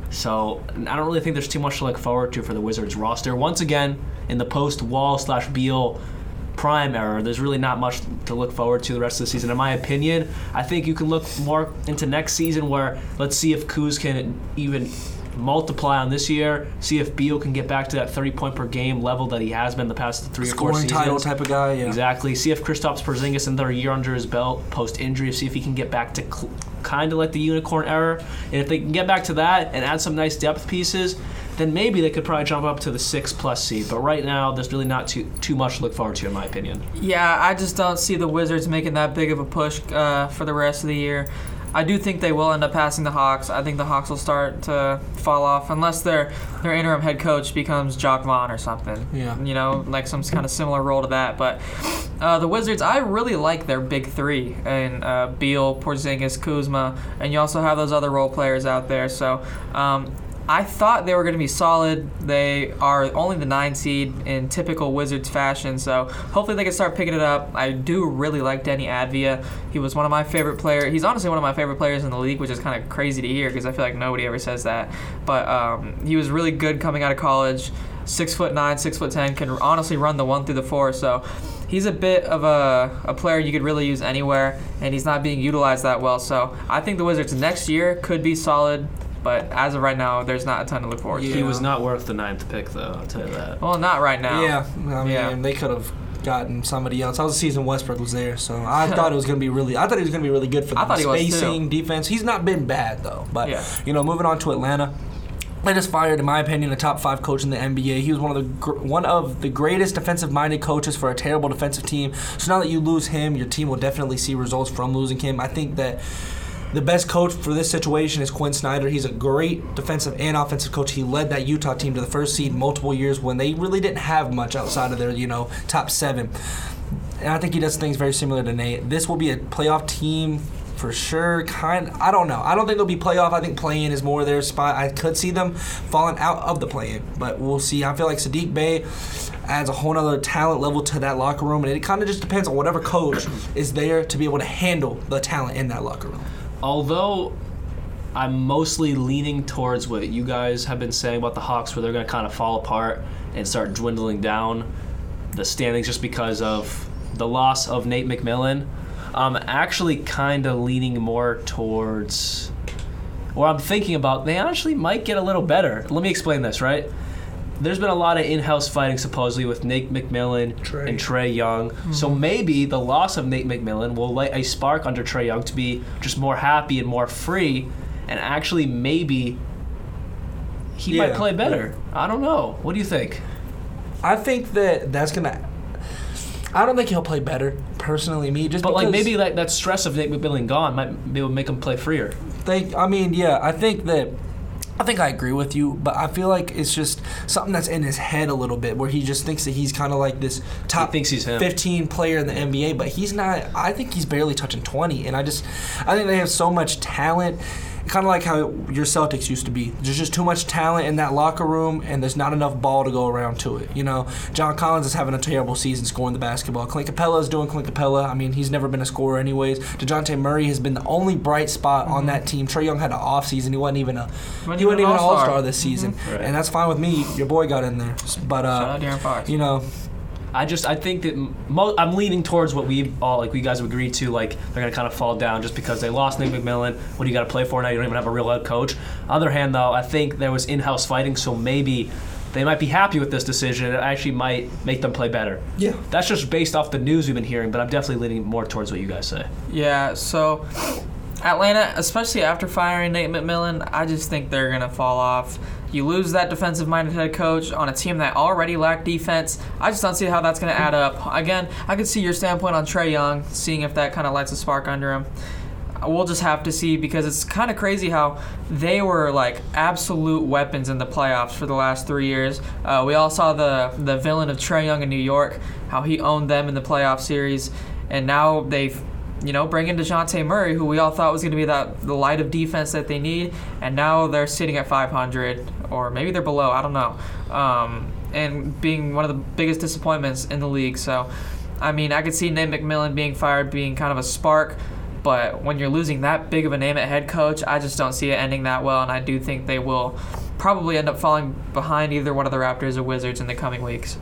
So I don't really think there's too much to look forward to for the Wizards roster. Once again, in the post-Wall slash Beal prime era, there's really not much to look forward to the rest of the season. In my opinion, I think you can look more into next season where let's see if Kuz can even multiply on this year, see if Beal can get back to that thirty-point per game level that he has been the past three or four scoring seasons. title type of guy, yeah. Exactly. See if Kristaps Porzingis another year under his belt post-injury, see if he can get back to cl- kind of like the unicorn era. And if they can get back to that and add some nice depth pieces, then maybe they could probably jump up to the six-plus seed. But right now, there's really not too too much to look forward to, in my opinion. Yeah, I just don't see the Wizards making that big of a push uh, for the rest of the year. I do think they will end up passing the Hawks. I think the Hawks will start to fall off unless their their interim head coach becomes Jacques Vaughn or something. Yeah. You know, like some kind of similar role to that. But uh, the Wizards, I really like their big three, and uh, Beal, Porzingis, Kuzma, and you also have those other role players out there. So um, I thought they were going to be solid. They are only the nine seed in typical Wizards fashion, so hopefully they can start picking it up. I do really like Denny Advia. He was one of my favorite players. He's honestly one of my favorite players in the league, which is kind of crazy to hear because I feel like nobody ever says that. But um, he was really good coming out of college. Six foot nine, six foot ten, can honestly run the one through the four. So he's a bit of a, a player you could really use anywhere, and he's not being utilized that well. So I think the Wizards next year could be solid. But as of right now, there's not a ton to look forward to. He was not worth the ninth pick, though, I'll tell you that. Well, not right now. Yeah, I mean, Yeah. they could have gotten somebody else. I was the season Westbrook was there, so I thought it was going to be really. I thought he was going to be really good for I the thought he was, spacing, defense. He's not been bad though. But Yeah. you know, moving on to Atlanta. They just fired, in my opinion, a top five coach in the N B A. He was one of the gr- one of the greatest defensive-minded coaches for a terrible defensive team. So now that you lose him, your team will definitely see results from losing him. I think that the best coach for this situation is Quinn Snyder. He's a great defensive and offensive coach. He led that Utah team to the first seed multiple years when they really didn't have much outside of their, you know, top seven. And I think he does things very similar to Nate. This will be a playoff team for sure. Kind, I don't know. I don't think they'll be playoff. I think play-in is more their spot. I could see them falling out of the play-in, but we'll see. I feel like Sadiq Bey adds a whole other talent level to that locker room, and it kind of just depends on whatever coach is there to be able to handle the talent in that locker room. Although I'm mostly leaning towards what you guys have been saying about the Hawks, where they're going to kind of fall apart and start dwindling down the standings just because of the loss of Nate McMillan, I'm actually kind of leaning more towards, or I'm thinking about, they actually might get a little better. Let me explain this, right? There's been a lot of in-house fighting supposedly with Nate McMillan Trey. and Trae Young. Mm-hmm. So maybe the loss of Nate McMillan will light a spark under Trae Young to be just more happy and more free, and actually maybe he Yeah. might play better. I don't know. What do you think? I think that that's going to – I don't think he'll play better, personally, me. Just But like because maybe that, that stress of Nate McMillan gone might be able to make him play freer. They, I mean, yeah, I think that – I think I agree with you, but I feel like it's just something that's in his head a little bit, where he just thinks that he's kind of like this top He thinks he's him. fifteen player in the N B A, but he's not. I think he's barely touching twenty, and I just, I think they have so much talent. Kind of like how your Celtics used to be. There's just too much talent in that locker room, and there's not enough ball to go around to it. You know, John Collins is having a terrible season scoring the basketball. Clint Capella is doing Clint Capella. I mean, he's never been a scorer anyways. DeJounte Murray has been the only bright spot mm-hmm. on that team. Trae Young had an off season. He wasn't even a When he you wasn't an even an all-star. all-star this season, Mm-hmm. Right. and that's fine with me. Your boy got in there, but uh, Shout out De'Aaron Fox. you know. I just I think that mo- I'm leaning towards what we all like we guys have agreed to, like they're gonna kind of fall down just because they lost Nate McMillan. What do you got to play for now? You don't even have a real head coach. On the other hand, though, I think there was in-house fighting, so maybe they might be happy with this decision. It actually might make them play better. Yeah. That's just based off the news we've been hearing, but I'm definitely leaning more towards what you guys say. Yeah, so Atlanta, especially after firing Nate McMillan, I just think they're going to fall off. You lose that defensive-minded head coach on a team that already lacked defense. I just don't see how that's going to add up. Again, I could see your standpoint on Trae Young, seeing if that kind of lights a spark under him. We'll just have to see, because it's kind of crazy how they were like absolute weapons in the playoffs for the last three years. Uh, we all saw the the villain of Trae Young in New York, how he owned them in the playoff series, and now they've, you know, bring in DeJounte Murray, who we all thought was going to be that the light of defense that they need, and now they're sitting at five hundred, or maybe they're below, I don't know, um, and being one of the biggest disappointments in the league. So, I mean, I could see Nate McMillan being fired being kind of a spark, but when you're losing that big of a name at head coach, I just don't see it ending that well, and I do think they will probably end up falling behind either one of the Raptors or Wizards in the coming weeks.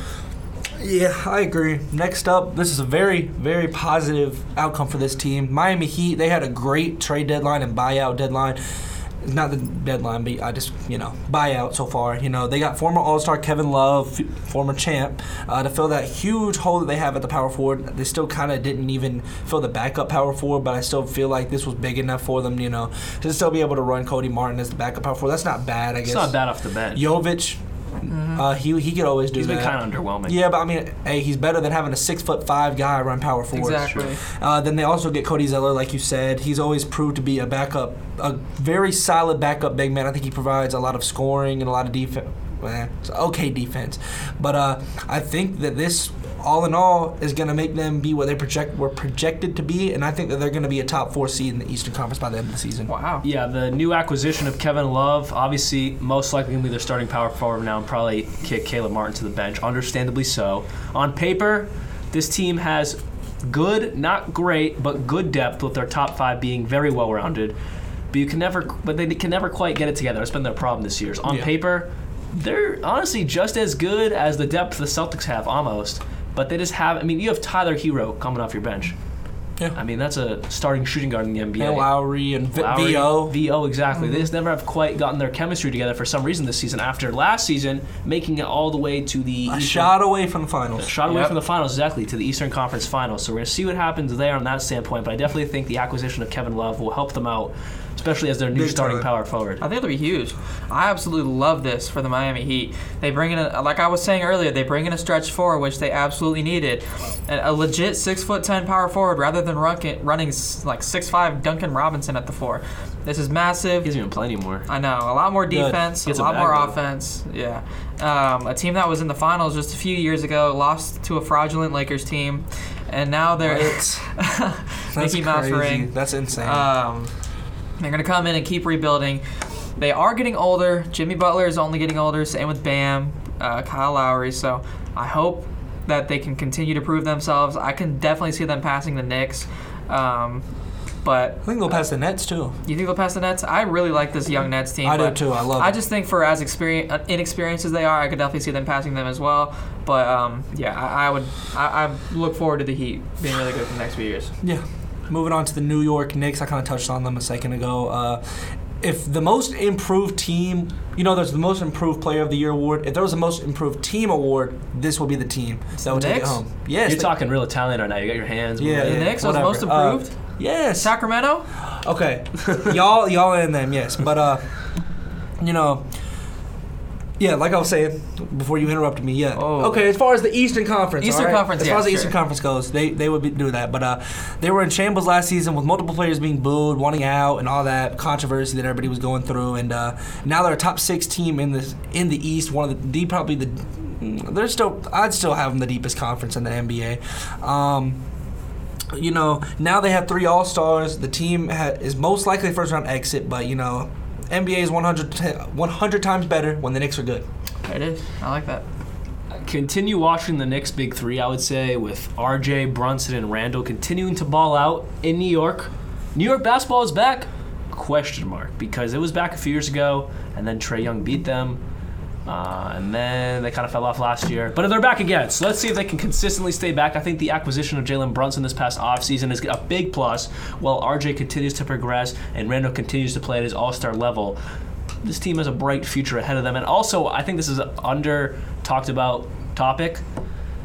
Yeah, I agree. Next up, this is a very, very positive outcome for this team. Miami Heat, they had a great trade deadline and buyout deadline. Not the deadline, but I just, you know, buyout so far. You know, they got former All-Star Kevin Love, f- former champ, uh, to fill that huge hole that they have at the power forward. They still kind of didn't even fill the backup power forward, but I still feel like this was big enough for them, you know, to still be able to run Cody Martin as the backup power forward. That's not bad, I guess. It's not bad off the bench. Jovic, mm-hmm. uh, he he could always do he's that. He's been kind of underwhelming. Yeah, but I mean, hey, he's better than having a six foot five guy run power forward. Exactly. Uh, then they also get Cody Zeller, like you said. He's always proved to be a backup, a very solid backup big man. I think he provides a lot of scoring and a lot of defense. Well, it's okay defense, but uh, I think that this, all in all, is going to make them be what they project were projected to be, and I think that they're going to be a top four seed in the Eastern Conference by the end of the season. Wow. Yeah, the new acquisition of Kevin Love, obviously, most likely going to be their starting power forward now and probably kick Caleb Martin to the bench, understandably so. On paper, this team has good, not great, but good depth, with their top five being very well-rounded. But you can never, but they can never quite get it together. That's been their problem this year. On yeah. paper, they're honestly just as good as the depth the Celtics have, almost. But they just have, I mean, you have Tyler Hero coming off your bench. Yeah. I mean, that's a starting shooting guard in the N B A. And Lowry and v- Lowry, V O. V O, exactly. Mm-hmm. They just never have quite gotten their chemistry together for some reason this season, after last season making it all the way to the A Eastern, shot away from the finals. a shot away Yep. from the finals, exactly, to the Eastern Conference Finals. So we're going to see what happens there on that standpoint, but I definitely think the acquisition of Kevin Love will help them out, especially as their new Big starting time. power forward. I think it'll be huge. I absolutely love this for the Miami Heat. They bring in, a, like I was saying earlier, they bring in a stretch forward, which they absolutely needed. A, a legit six foot ten power forward rather than running, running s- like six five Duncan Robinson at the four. This is massive. He doesn't even play anymore. I know. A lot more Good. defense, a Gets a lot bag, more though. offense. Yeah. Um, a team that was in the finals just a few years ago, lost to a fraudulent Lakers team, and now they're It's That's Mickey Mouse crazy. ring. That's insane. Um, they're going to come in and keep rebuilding. They are getting older. Jimmy Butler is only getting older. Same with Bam, uh, Kyle Lowry. So I hope that they can continue to prove themselves. I can definitely see them passing the Knicks. Um, but I think they'll pass the Nets too. you think they'll pass the Nets? I really like this young Nets team. I do but too. I love I it. just think for as experience, inexperienced as they are, I could definitely see them passing them as well. But um, yeah, I, I would. I, I look forward to the Heat being really good for the next few years. Yeah. Moving on to the New York Knicks, I kind of touched on them a second ago. Uh, if the most improved team, you know, there's the most improved player of the year award. If there was a most improved team award, this will be the team that would take it Knicks? home. Yes. You're they- talking real Italian right now. You got your hands. Yeah, moving. The yeah, Knicks are the whatever. most improved? Uh, yes. Sacramento? Okay. y'all, y'all in them, yes. But, uh, you know, yeah, like I was saying before you interrupted me, yeah. Oh. Okay, as far as the Eastern Conference, Eastern all right? Conference, as far yeah, as the sure. Eastern Conference goes, they they would be, do that. But uh, they were in shambles last season with multiple players being booed, wanting out, and all that controversy that everybody was going through. And uh, now they're a top six team in the in the East. One of the, the probably the they're still I'd still have them the deepest conference in the N B A. Um, you know, now they have three All-Stars. The team ha- is most likely a first-round exit, but, you know, N B A is one hundred, one hundred times better when the Knicks are good. There it is. I like that. Continue watching the Knicks' big three, I would say, with R J, Brunson, and Randall continuing to ball out in New York. New York basketball is back? Question mark, because it was back a few years ago, and then Trae Young beat them, uh, and then they kind of fell off last year. But they're back again, so let's see if they can consistently stay back. I think the acquisition of Jalen Brunson this past offseason is a big plus, while R J continues to progress and Randall continues to play at his all-star level. This team has a bright future ahead of them. And also, I think this is an under-talked about topic.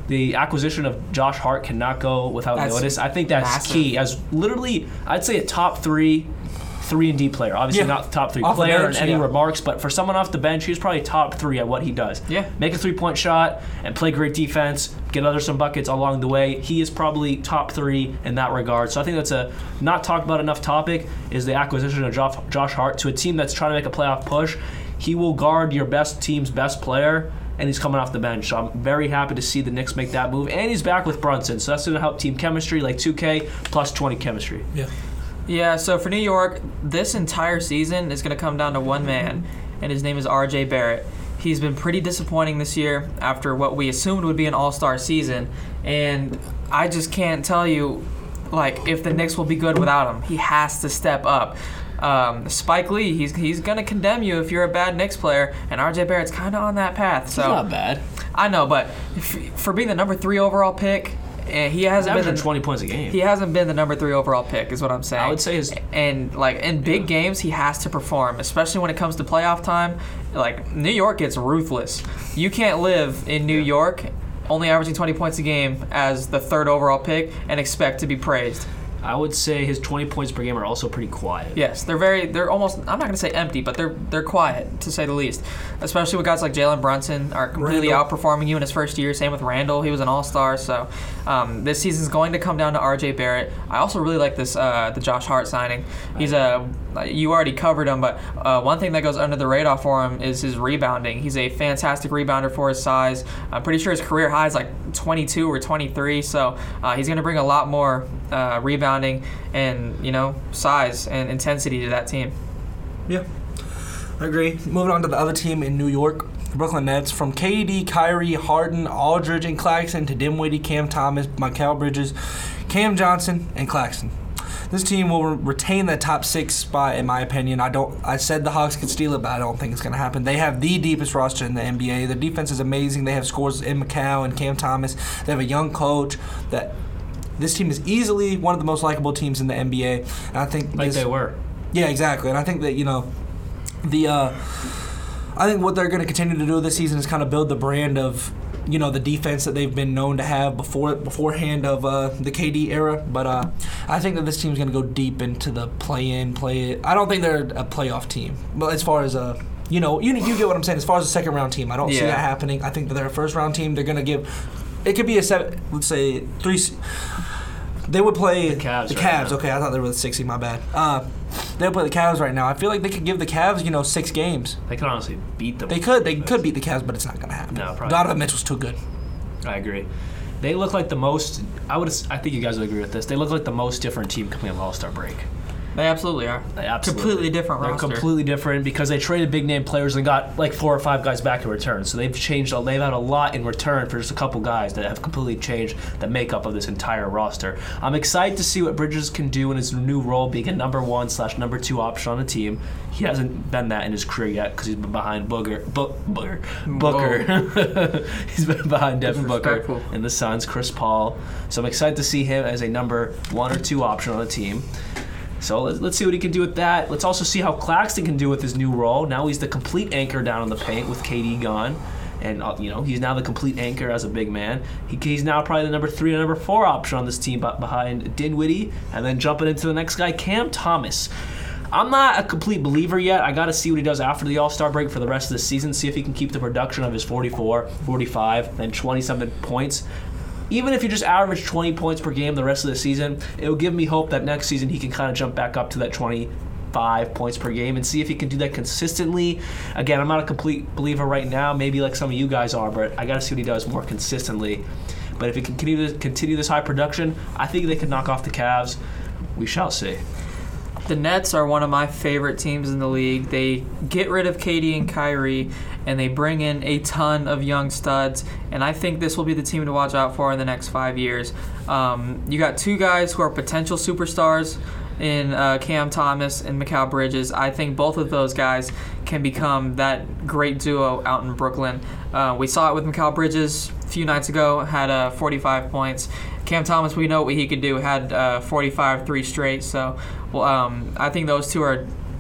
the acquisition of Josh Hart cannot go without That's notice. I think that's massive. key. As literally, I'd say a top three, three and D player. Obviously, Yeah. not the top three Off the player bench, in any yeah. remarks, but for someone off the bench, he's probably top three at what he does. Yeah. Make a three-point shot and play great defense. Get other some buckets along the way. He is probably top three in that regard. So I think that's a not talked about enough topic is the acquisition of Josh, Josh Hart to a team that's trying to make a playoff push. He will guard your best team's best player, and he's coming off the bench. So I'm very happy to see the Knicks make that move. And he's back with Brunson, so that's going to help team chemistry, like two K plus twenty chemistry. Yeah. Yeah, so for New York, this entire season is going to come down to one man, and his name is R J Barrett. He's been pretty disappointing this year after what we assumed would be an all-star season, and I just can't tell you, like, if the Knicks will be good without him. He has to step up. Um, Spike Lee, he's he's going to condemn you if you're a bad Knicks player, and R J Barrett's kind of on that path. So It's not bad. I know, but f- for being the number three overall pick, and he He's hasn't been averaging the, twenty points a game. he hasn't been the number three overall pick, is what I'm saying. I would say his And like in big games, he has to perform, especially when it comes to playoff time. Like New York gets ruthless. You can't live in New York, only averaging twenty points a game as the third overall pick, and expect to be praised. I would say his twenty points per game are also pretty quiet. Yes, they're very, they're almost, I'm not going to say empty, but they're they're quiet, to say the least. Especially with guys like Jalen Brunson are completely Randall. outperforming you in his first year. Same with Randall. He was an all-star. So um, this season's going to come down to R J Barrett. I also really like this, uh, the Josh Hart signing. He's a, you already covered him, but uh, one thing that goes under the radar for him is his rebounding. He's a fantastic rebounder for his size. I'm pretty sure his career high is like twenty-two or twenty-three. So uh, he's going to bring a lot more uh, rebounding and, you know, size and intensity to that team. Yeah, I agree. Moving on to the other team in New York, the Brooklyn Nets. From K D, Kyrie, Harden, Aldridge, and Claxton to Dinwiddie, Cam Thomas, Mikal Bridges, Cam Johnson, and Claxton. This team will re- retain that top six spot, in my opinion. I don't. I said the Hawks could steal it, but I don't think it's going to happen. They have the deepest roster in the N B A. Their defense is amazing. They have scores in Mikal and Cam Thomas. They have a young coach. That this team is easily one of the most likable teams in the N B A. And I think Like this, they were. Yeah, exactly. And I think that, you know, the uh, I think what they're going to continue to do this season is kind of build the brand of, you know, the defense that they've been known to have before beforehand of uh, the K D era. But uh, I think that this team's going to go deep into the play-in, play. I don't think they're a playoff team. But as far as uh, you know, you you get what I'm saying. As far as a second round team, I don't see Yeah. that happening. I think that they're a first round team. They're going to give. It could be a seven. Let's say three. They would play The Cavs The right Cavs. now. Okay, I thought they were the sixty. My bad. Uh, they would play the Cavs right now. I feel like they could give the Cavs, you know, six games. They could honestly beat them. They could. They could beat the Cavs, but it's not going to happen. No, probably Donovan Mitchell's too good. I agree. They look like the most. I would. I think you guys would agree with this. They look like the most different team coming out of All-Star break. They absolutely are. They absolutely. Completely different They're roster. completely different because they traded big name players and got like four or five guys back in return. So they've changed. They've had a lot in return for just a couple guys that have completely changed the makeup of this entire roster. I'm excited to see what Bridges can do in his new role, being a number one slash number two option on the team. He hasn't been that in his career yet because he's been behind Booger, Bo- Booger, Booker. He's been behind Devin Booker Disrespectful. and the Suns, Chris Paul. So I'm excited to see him as a number one or two option on the team. So let's, let's see what he can do with that. Let's also see how Claxton can do with his new role. Now he's the complete anchor down in the paint with K D gone. And, uh, you know, he's now the complete anchor as a big man. He, he's now probably the number three and number four option on this team behind Dinwiddie. And then jumping into the next guy, Cam Thomas. I'm not a complete believer yet. I got to see what he does after the All-Star break for the rest of the season, see if he can keep the production of his forty-four, forty-five, and twenty-seven points. Even if you just average twenty points per game the rest of the season, it will give me hope that next season he can kind of jump back up to that twenty-five points per game and see if he can do that consistently. Again, I'm not a complete believer right now, maybe like some of you guys are, but I got to see what he does more consistently. But if he can continue to continue this high production, I think they can knock off the Cavs. We shall see. The Nets are one of my favorite teams in the league. They get rid of K D and Kyrie, and they bring in a ton of young studs, and I think this will be the team to watch out for in the next five years. Um, you got two guys who are potential superstars in uh, Cam Thomas and Mikal Bridges. I think both of those guys can become that great duo out in Brooklyn. Uh, we saw it with Mikal Bridges a few nights ago, had uh, forty-five points. Cam Thomas, we know what he could do, had uh, forty-five, three straight. So well, um, I think those two are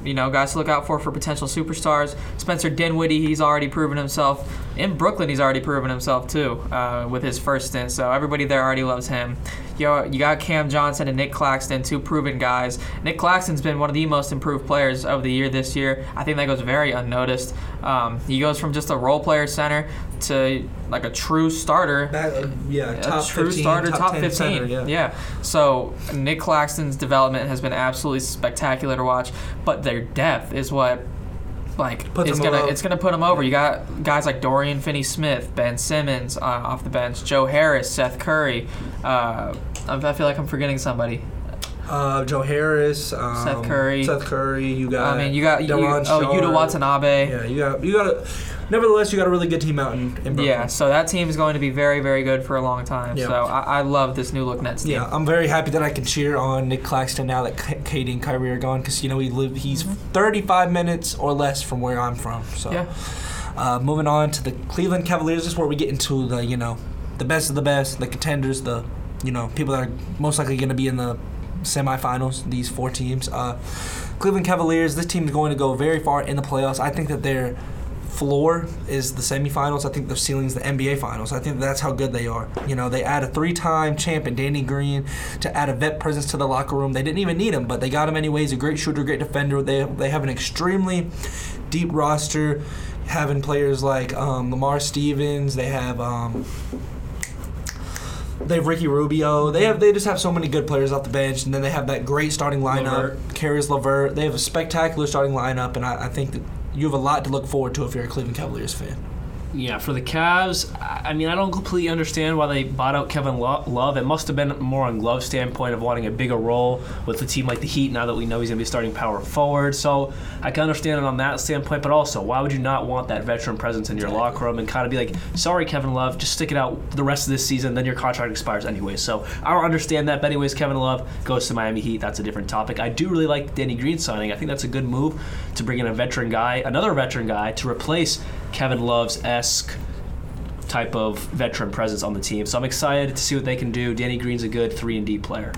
you know, guys to look out for for potential superstars. Spencer Dinwiddie, he's already proven himself. In Brooklyn, he's already proven himself too uh, with his first stint. So everybody there already loves him. You, you got Cam Johnson and Nick Claxton, two proven guys. Nick Claxton's been one of the most improved players of the year this year. I think that goes very unnoticed. Um, he goes from just a role player center to like a true starter. That, uh, yeah, a top true fifteen, starter, top, top ten fifteen. center, yeah. yeah. So Nick Claxton's development has been absolutely spectacular to watch, but their depth is what like Puts it's them gonna above. it's gonna put them over. You got guys like Dorian Finney-Smith, Ben Simmons uh, off the bench, Joe Harris, Seth Curry. Uh, I feel like I'm forgetting somebody. Uh, Joe Harris, um, Seth Curry. Seth Curry. You got. I mean, you got you, Deron oh Sharp. Yuta Watanabe. Yeah, you got you got a. Nevertheless, you got a really good team out in, in Brooklyn. Yeah, so that team is going to be very, very good for a long time. Yeah. So I, I love this new look Nets team. Yeah, I'm very happy that I can cheer on Nick Claxton now that K- Katie and Kyrie are gone because you know he live he's thirty-five minutes or less from where I'm from. So, Yeah. uh, moving on to the Cleveland Cavaliers, this is where we get into the you know the best of the best, the contenders, the you know people that are most likely going to be in the semifinals. These four teams, uh, Cleveland Cavaliers. This team is going to go very far in the playoffs. I think that they're floor is the semifinals. I think their ceiling is the N B A finals. I think that's how good they are. You know, they add a three-time champion, Danny Green, to add a vet presence to the locker room. They didn't even need him, but they got him anyways. A great shooter, great defender. They they have an extremely deep roster, having players like um, Lamar Stevens. They have. Um, They have Ricky Rubio. They have they just have so many good players off the bench, and then they have that great starting lineup. LeVert. Caris LeVert. They have a spectacular starting lineup, and I, I think that you have a lot to look forward to if you're a Cleveland Cavaliers fan. Yeah, for the Cavs, I I mean, I don't completely understand why they bought out Kevin Lo- Love. It must have been more on Love's standpoint of wanting a bigger role with a team like the Heat now that we know he's going to be starting power forward. So I can understand it on that standpoint, but also, why would you not want that veteran presence in your locker room and kind of be like, sorry, Kevin Love, just stick it out the rest of this season, then your contract expires anyway. So I don't understand that. But anyways, Kevin Love goes to Miami Heat. That's a different topic. I do really like Danny Green signing. I think that's a good move to bring in a veteran guy, another veteran guy, to replace Kevin Love's esque type of veteran presence on the team. So I'm excited to see what they can do. Danny Green's a good three and D player.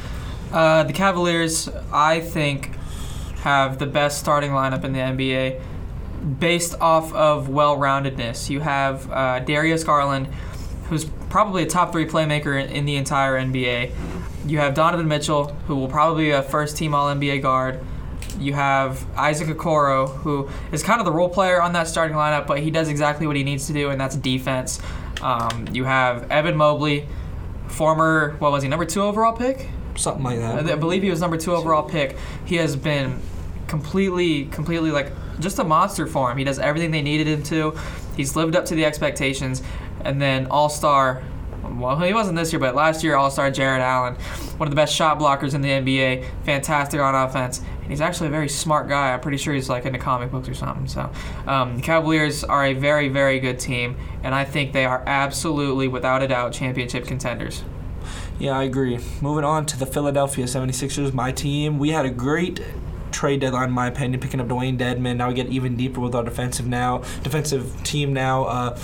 Uh, the Cavaliers, I think, have the best starting lineup in the N B A based off of well-roundedness. You have uh, Darius Garland, who's probably a top three playmaker in, in the entire N B A. You have Donovan Mitchell, who will probably be a first-team All N B A guard. You have Isaac Okoro, who is kind of the role player on that starting lineup, but he does exactly what he needs to do, and that's defense. Um, you have Evan Mobley, former, what was he, number two overall pick? Something like that. I believe he was number two overall pick. He has been completely, completely like just a monster for him. He does everything they needed him to. He's lived up to the expectations. And then All-Star, well, he wasn't this year, but last year All-Star Jared Allen, one of the best shot blockers in the N B A, fantastic on offense. And he's actually a very smart guy. I'm pretty sure he's like into comic books or something. So um, the Cavaliers are a very, very good team, and I think they are absolutely, without a doubt, championship contenders. Yeah, I agree. Moving on to the Philadelphia seventy-sixers, my team. We had a great trade deadline, in my opinion, picking up Dwayne Dedmon. Now we get even deeper with our defensive now defensive team now. Uh,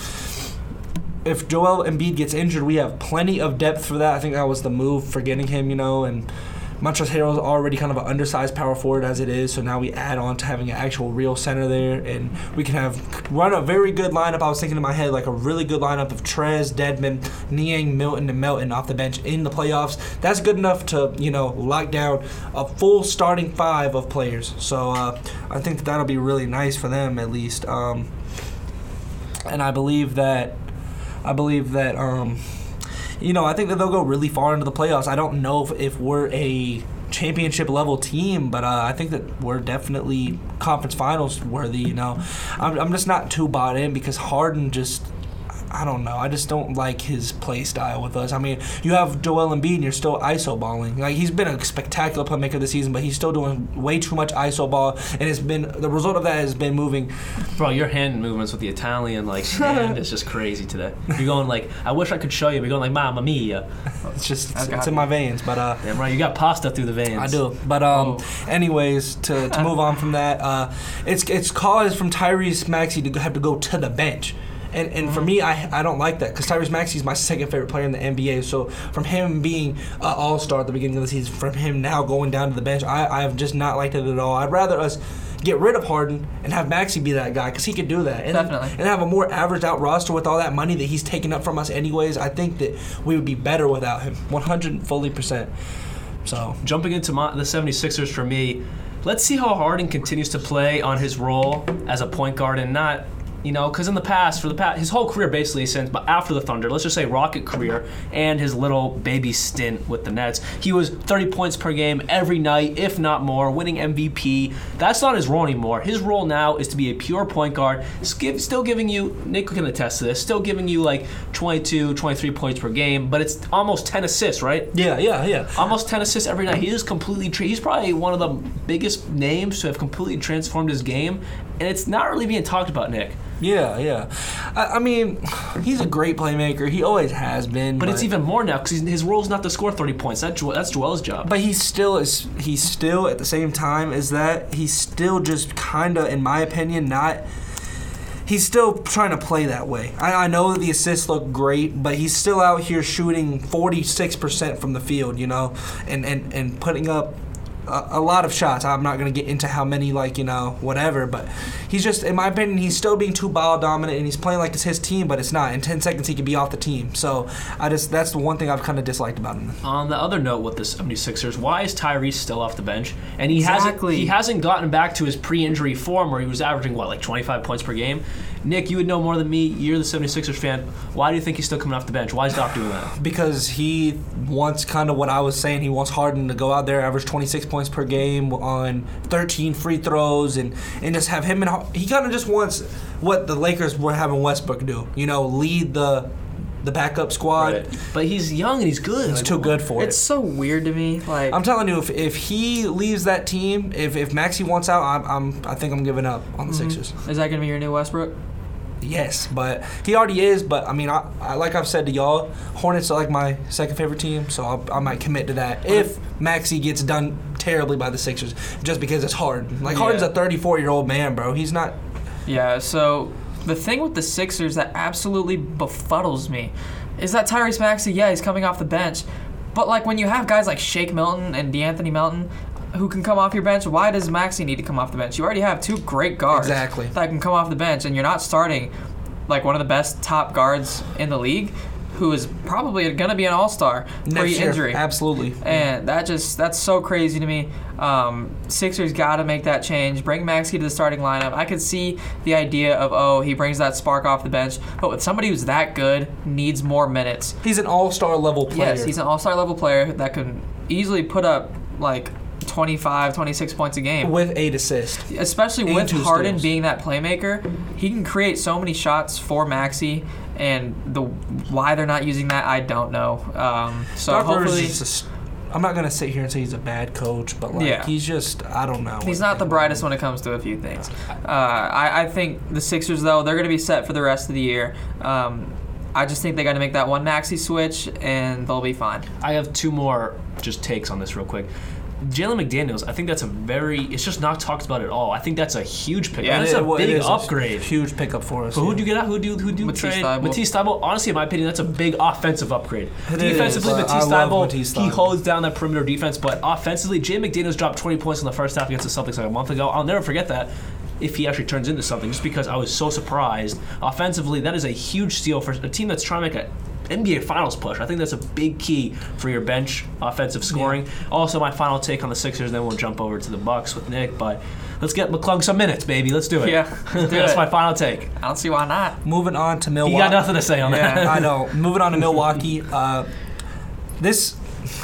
if Joel Embiid gets injured, we have plenty of depth for that. I think that was the move for getting him, you know, and Montrezl Harrell is already kind of an undersized power forward as it is, so now we add on to having an actual real center there, and we can have run a very good lineup. I was thinking in my head like a really good lineup of Trez, Dedmon, Niang, Milton, and Melton off the bench in the playoffs. That's good enough to, you know, lock down a full starting five of players. So uh, I think that that'll be really nice for them at least. Um, and I believe that I believe that. Um, You know, I think that they'll go really far into the playoffs. I don't know if, if we're a championship level team, but uh, I think that we're definitely conference finals worthy. You know, I'm, I'm just not too bought in because Harden just, I don't know. I just don't like his play style with us. I mean, you have Joel Embiid and you're still I S O balling. Like, he's been a spectacular playmaker this season, but he's still doing way too much I S O ball, and it's been the result of that has been moving. Bro, your hand movements with the Italian like hand is just crazy today. You're going like, I wish I could show you, but you're going like, Mamma Mia. It's just it's, Okay. it's in my veins, but uh. Damn right, you got pasta through the veins. I do, but um, Oh. anyways, to, to move on from that, uh, it's it's cause from Tyrese Maxey to have to go to the bench, And and for me, I I don't like that because Tyrese Maxey is my second favorite player in the N B A. So from him being an all-star at the beginning of the season, from him now going down to the bench, I I have just not liked it at all. I'd rather us get rid of Harden and have Maxey be that guy because he could do that. And, Definitely. And have a more averaged out roster with all that money that he's taking up from us anyways. I think that we would be better without him, one hundred fully percent. So Jumping into my, the 76ers for me, let's see how Harden continues to play on his role as a point guard and not, you know, because in the past, for the past, his whole career basically since, but after the Thunder, let's just say Rocket career and his little baby stint with the Nets, he was thirty points per game every night, if not more, winning M V P. That's not his role anymore. His role now is to be a pure point guard, still giving you, Nick can attest to this, still giving you like twenty-two, twenty-three points per game, but it's almost ten assists, right? yeah, yeah, yeah. Almost ten assists every night. He is completely, tra- he's probably one of the biggest names to have completely transformed his game, and it's not really being talked about, Nick. Yeah, yeah. I, I mean, he's a great playmaker. He always has been. But, But, it's even more now because his role is not to score thirty points. That Jo- that's Joel's job. But he still is. He's still at the same time as that. He's still just kind of, in my opinion, not. He's still trying to play that way. I, I know that the assists look great, but he's still out here shooting forty-six percent from the field, you know, and and and putting up a, a lot of shots. I'm not going to get into how many, like, you know, whatever, but he's just, in my opinion, he's still being too ball dominant, and he's playing like it's his team, but it's not. In ten seconds, he could be off the team. So I just that's the one thing I've kind of disliked about him. On the other note with the 76ers, why is Tyrese still off the bench? And he Exactly. hasn't he hasn't gotten back to his pre-injury form where he was averaging, what, like twenty-five points per game? Nick, you would know more than me. You're the 76ers fan. Why do you think he's still coming off the bench? Why is Doc doing that? Because he wants kind of what I was saying. He wants Harden to go out there, average twenty-six points per game on thirteen free throws, and, and just have him and he kind of just wants what the Lakers were having Westbrook do. You know, lead the the backup squad. Right. But he's young and he's good. He's Like, too good for It's it. so weird to me. Like I'm telling you, if if he leaves that team, if if Maxey wants out, I'm, I'm I think I'm giving up on the Sixers. is that gonna be your new Westbrook? Yes, but he already is. But I mean, I, I like I've said to y'all, Hornets are like my second favorite team, so I'll, I might commit to that if Maxey gets done terribly by the Sixers, just because it's Harden. Like Harden's Yeah. a thirty-four year old man, bro. He's not. Yeah, so the thing with the Sixers that absolutely befuddles me is that Tyrese Maxey, yeah, he's coming off the bench. But, like, when you have guys like Shake Milton and DeAnthony Melton who can come off your bench, why does Maxey need to come off the bench? You already have two great guards Exactly. that can come off the bench, and you're not starting, like, one of the best top guards in the league who is probably going to be an all-star Next year, pre-injury. absolutely. And that just, that's so crazy to me. Um, Sixers got to make that change. Bring Maxey to the starting lineup. I could see the idea of, oh, he brings that spark off the bench. But with somebody who's that good, needs more minutes. He's an all-star level player. Yes, he's an all-star level player that can easily put up, like, twenty-five, twenty-six points a game. with eight assists. Especially and with two Harden steals. being that playmaker, he can create so many shots for Maxey. And the why they're not using that, I don't know. Um, so Doc Rivers hopefully... is just, I'm not gonna sit here and say he's a bad coach, but like Yeah. he's just I don't know. He's not the brightest when it comes to a few things. Uh, I, I think the Sixers, though, they're going to be set for the rest of the year. Um, I just think they got to make that one Maxey switch, and they'll be fine. I have two more just takes on this real quick. Jalen McDaniels, I think that's a very, it's just not talked about at all. I think that's a huge pickup. Yeah, that's It- a it big is a upgrade. huge pickup for us. But yeah. who'd you get out? Who'd you, who'd you Matisse trade? Thybulle. Matisse Thybulle. Honestly, in my opinion, that's a big offensive upgrade. It Defensively, is. Matisse I love Thybulle, Matisse he Thybulle. holds down that perimeter defense. But offensively, Jay McDaniels dropped twenty points in the first half against the Celtics like a month ago. I'll never forget that. If he actually turns into something, just because I was so surprised. Offensively, that is a huge steal for a team that's trying to make a N B A Finals push. I think that's a big key for your bench offensive scoring. Also, my final take on the Sixers, then we'll jump over to the Bucks with Nick. But let's get McClung some minutes, baby. Let's do it. Yeah, let's do That's it. my final take. I don't see why not. Moving on to Milwaukee. You got nothing to say on Yeah. that. I know. Moving on to Milwaukee. Uh, this,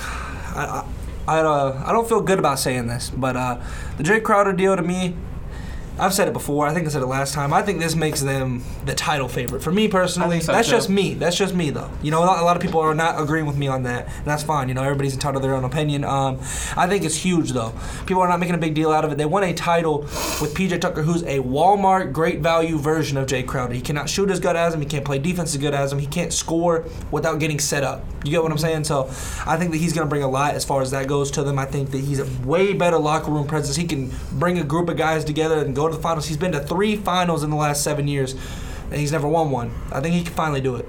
I, I, I, uh, I don't feel good about saying this, but uh, the Jay Crowder deal to me, I've said it before. I think I said it last time. I think this makes them the title favorite. For me personally, I think so, that's too. just me. That's just me, though. You know, a lot, a lot of people are not agreeing with me on that, and that's fine. You know, everybody's entitled to their own opinion. Um, I think it's huge, though. People are not making a big deal out of it. They won a title with P J Tucker, who's a Walmart great value version of Jay Crowder. He cannot shoot as good as him. He can't play defense as good as him. He can't score without getting set up. You get what I'm saying? So I think that he's going to bring a lot as far as that goes to them. I think that he's a way better locker room presence. He can bring a group of guys together and go to the finals. He's been to three finals in the last seven years. and he's never won one. I think he can finally do it.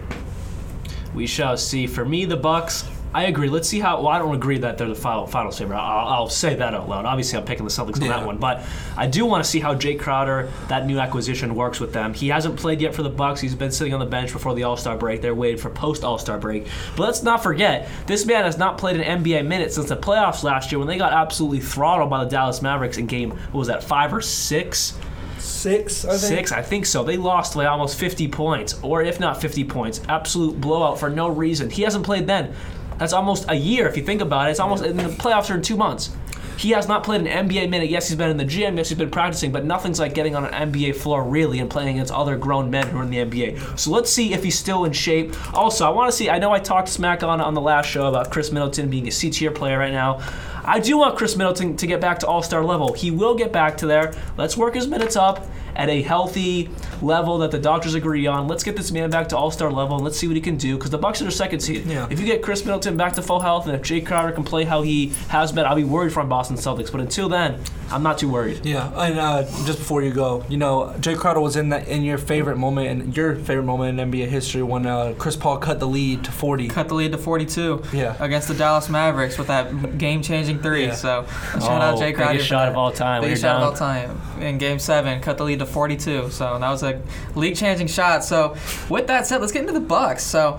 We shall see. For me, the Bucks, I agree. Let's see how. Well, I don't agree that they're the final finals favorite. I'll, I'll say that out loud. Obviously, I'm picking the Celtics on Yeah. that one, but I do want to see how Jay Crowder, that new acquisition, works with them. He hasn't played yet for the Bucks. He's been sitting on the bench before the All-Star break. They're waiting for post-All-Star break. But let's not forget, this man has not played an N B A minute since the playoffs last year when they got absolutely throttled by the Dallas Mavericks in game. What was that? Five or six? Six, I think. Six, I think so. They lost by almost fifty points, or if not fifty points. Absolute blowout for no reason. He hasn't played then. That's almost a year if you think about it. It's almost, and the playoffs are in two months. He has not played an N B A minute. Yes, he's been in the gym. Yes, he's been practicing, but nothing's like getting on an N B A floor really and playing against other grown men who are in the N B A. So let's see if he's still in shape. Also, I want to see, I know I talked smack on on the last show about Chris Middleton being a C-tier player right now. I do want Chris Middleton to get back to all-star level. He will get back to there. Let's work his minutes up at a healthy level that the doctors agree on. Let's get this man back to all-star level and let's see what he can do, because the Bucks are their second seed. Yeah. If you get Chris Middleton back to full health and if Jay Crowder can play how he has been, I'll be worried for Boston Celtics. But until then, I'm not too worried. Yeah, and uh, just before you go, you know, Jay Crowder was in that in your favorite moment, in your favorite moment in N B A history when uh, Chris Paul cut the lead to forty. Cut the lead to forty-two Yeah. against the Dallas Mavericks with that game-changing three. Yeah. So shout out Oh, Jay Crowder. biggest shot of all time. Biggest We're shot of down. all time in Game Seven. Cut the lead to forty-two. So that was a league-changing shot. So with that said, let's get into the Bucks. So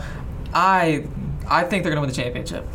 I I think they're gonna win the championship.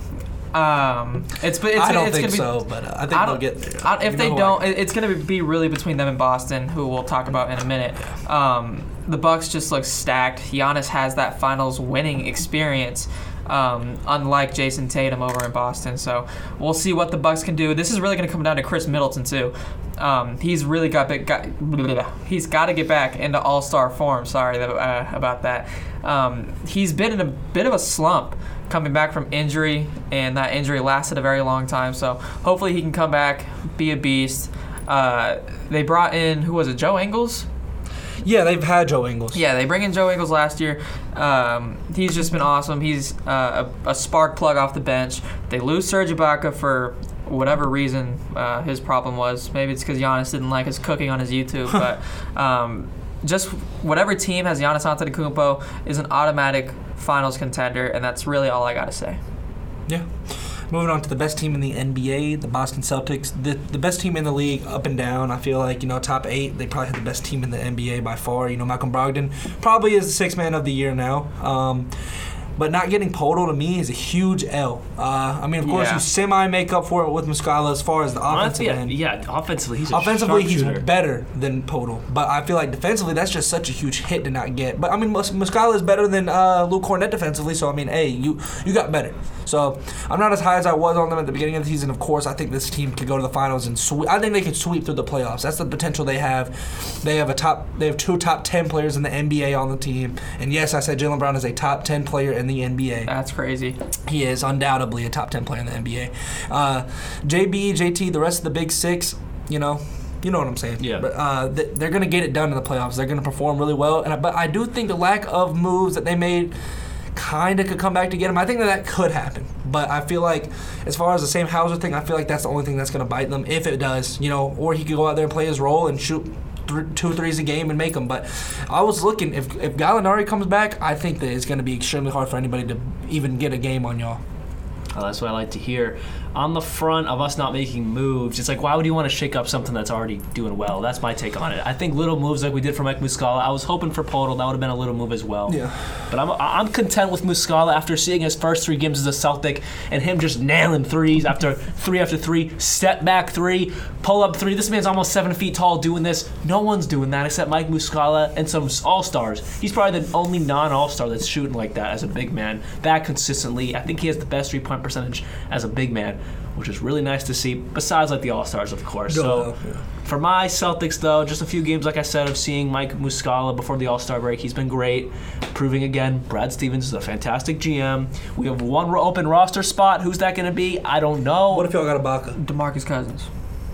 Um, it's, it's I don't it's think gonna be, so, but uh, I think I they'll don't- get there. I, if You they know don't, why. it- it's going to be really between them and Boston, who we'll talk about in a minute. Um, the Bucks just look stacked. Giannis has that finals winning experience, um, unlike Jason Tatum over in Boston. So we'll see what the Bucks can do. This is really going to come down to Chris Middleton too. Um, he's really got, big, got he's got to get back into all-star form. Sorry that, uh, about that. Um, he's been in a bit of a slump coming back from injury, and that injury lasted a very long time. So hopefully he can come back, be a beast. Uh, they brought in, who was it, Joe Ingles? Yeah, they've had Joe Ingles. Yeah, they bring in Joe Ingles last year. Um, he's just been awesome. He's uh, a, a spark plug off the bench. They lose Serge Ibaka for whatever reason uh, his problem was. Maybe it's because Giannis didn't like his cooking on his YouTube. but um, just whatever team has Giannis Antetokounmpo is an automatic finals contender, and that's really all I got to say. Yeah. Moving on to the best team in the N B A, the Boston Celtics. The the best team in the league, up and down. I feel like, you know, top eight, they probably have the best team in the N B A by far. You know, Malcolm Brogdon probably is the sixth man of the year now. Um, but not getting Podol to me is a huge L. Uh, I mean, of course, Yeah. you semi-make up for it with Muscala as far as the offensive Honestly, yeah, end. yeah, offensively, he's a Offensively, he's sharpshooter. better than Podol, but I feel like defensively, that's just such a huge hit to not get. But I mean, Mus- Muscala is better than uh, Luke Cornett defensively, so I mean, hey, you you got better. So I'm not as high as I was on them at the beginning of the season. Of course, I think this team could go to the finals and sweep. I think they could sweep through the playoffs. That's the potential they have. They have a top. They have two top ten players in the N B A on the team, and yes, I said Jaylen Brown is a top ten player in the N B A. That's crazy. He is undoubtedly a top ten player in the N B A. Uh, J B, J T, the rest of the big six, you know, you know what I'm saying. Yeah. But uh, th- they're going to get it done in the playoffs. They're going to perform really well. And I, but I do think the lack of moves that they made kind of could come back to get them. I think that that could happen. But I feel like as far as the Sam Hauser thing, I feel like that's the only thing that's going to bite them if it does. You know, or he could go out there and play his role and shoot th- two threes a game and make them. But I was looking, if, if Gallinari comes back, I think that it's going to be extremely hard for anybody to even get a game on y'all. Oh, that's what I like to hear. On the front of us not making moves, it's like, why would you want to shake up something that's already doing well? That's my take on it. I think little moves like we did for Mike Muscala, I was hoping for Podol, that would have been a little move as well. Yeah. But I'm I'm content with Muscala after seeing his first three games as a Celtic and him just nailing threes after three after three, step back three, pull up three. This man's almost seven feet tall doing this. No one's doing that except Mike Muscala and some all-stars. He's probably the only non-all-star that's shooting like that as a big man, that consistently. I think he has the best three-point percentage as a big man, which is really nice to see, besides like the All-Stars, of course. So Yeah. for my Celtics, though, just a few games, like I said, of seeing Mike Muscala before the All-Star break. He's been great, proving again Brad Stevens is a fantastic G M. We have one ro- open roster spot. Who's that going to be? I don't know. What if y'all got Ibaka? DeMarcus Cousins.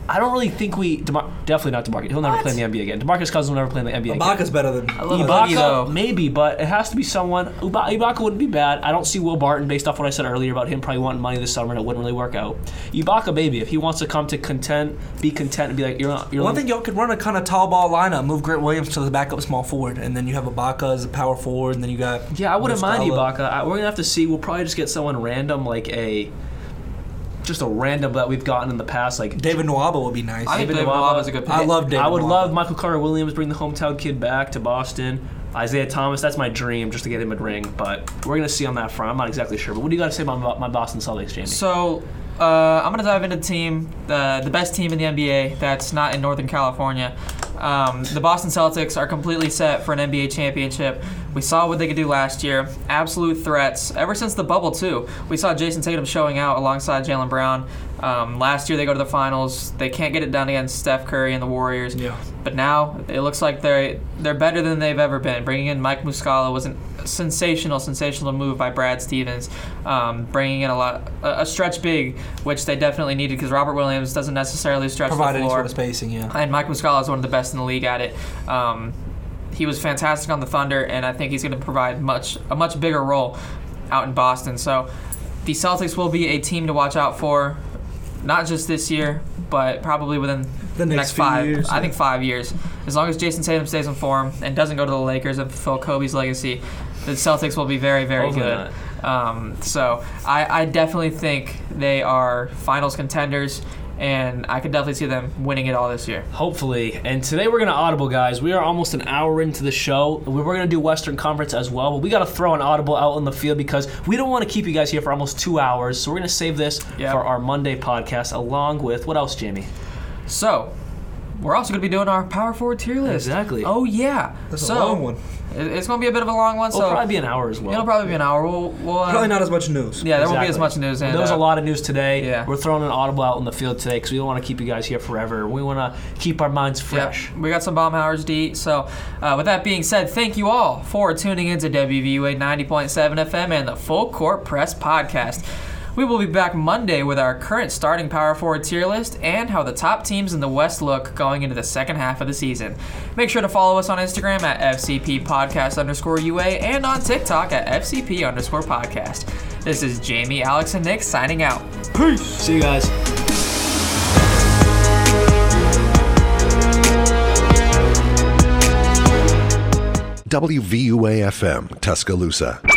I don't really think we DeMar- definitely not DeMarcus. He'll never What? play in the N B A again. DeMarcus Cousins will never play in the N B A Ibaka's again. better than I love Ibaka, Ibaka, though. maybe, but it has to be someone. Uba- Ibaka wouldn't be bad. I don't see Will Barton, based off what I said earlier about him probably wanting money this summer, and it wouldn't really work out. Ibaka, maybe, if he wants to come to content, be content, and be like, you're not. You're One not- thing y'all could run a kind of tall ball lineup, move Grant Williams to the backup small forward, and then you have Ibaka as a power forward, and then you got Yeah, I wouldn't mind Muscala. Ibaka. I, we're gonna have to see. We'll probably just get someone random, like a, just a random that we've gotten in the past, like David Nwaba would be nice. I think David David Nwaba. Nwaba is a good pick. I love David I would Nwaba. love Michael Carter Williams bring the hometown kid back to Boston. Isaiah Thomas, that's my dream, just to get him a ring. But we're gonna see on that front. I'm not exactly sure. But what do you got to say about my Boston Celtics, Jamie? So, uh, I'm going to dive into the team, the, the best team in the N B A that's not in Northern California. Um, the Boston Celtics are completely set for an N B A championship. We saw what they could do last year. Absolute threats. Ever since the bubble, too. We saw Jason Tatum showing out alongside Jaylen Brown. Um, last year they go to the finals. They can't get it done against Steph Curry and the Warriors. Yeah. But now it looks like they're, they're better than they've ever been. Bringing in Mike Muscala was a sensational, sensational move by Brad Stevens. Um, bringing in a lot, a, a stretch big, which they definitely needed because Robert Williams doesn't necessarily stretch Provide the any floor. sort of spacing, yeah. And Mike Muscala is one of the best in the league at it. Um, he was fantastic on the Thunder, and I think he's going to provide much a much bigger role out in Boston. So the Celtics will be a team to watch out for, not just this year, but probably within The next few five. years, I yeah. think five years. As long as Jason Tatum stays in form and doesn't go to the Lakers and fulfill Kobe's legacy, the Celtics will be very, very Hopefully good. Um, so I, I definitely think they are finals contenders, and I could definitely see them winning it all this year. Hopefully. And today we're going to audible, guys. We are almost an hour into the show. We We're going to do Western Conference as well, but we got to throw an audible out in the field because we don't want to keep you guys here for almost two hours. So we're going to save this Yep. for our Monday podcast, along with what else, Jamie? So, we're also going to be doing our power forward tier list. Exactly. Oh, yeah. That's so, a long one. it- It's going to be a bit of a long one. It'll so probably be an hour as well. It'll probably be an hour. We'll, we'll, uh, Probably not as much news. Yeah, there won't be as Exactly. much news. Well, And, there was uh, a lot of news today. yeah. We're throwing an audible out in the field today because we don't want to keep you guys here forever. We want to keep our minds fresh. Yep. We got some bomb hours to eat. So, uh, with that being said, thank you all for tuning into W V U A ninety point seven F M and the Full Court Press Podcast. We will be back Monday with our current starting power forward tier list and how the top teams in the West look going into the second half of the season. Make sure to follow us on Instagram at F C P podcast underscore U A and on TikTok at F C P underscore podcast. This is Jamie, Alex, and Nick signing out. Peace. See you guys. W V U A F M, Tuscaloosa.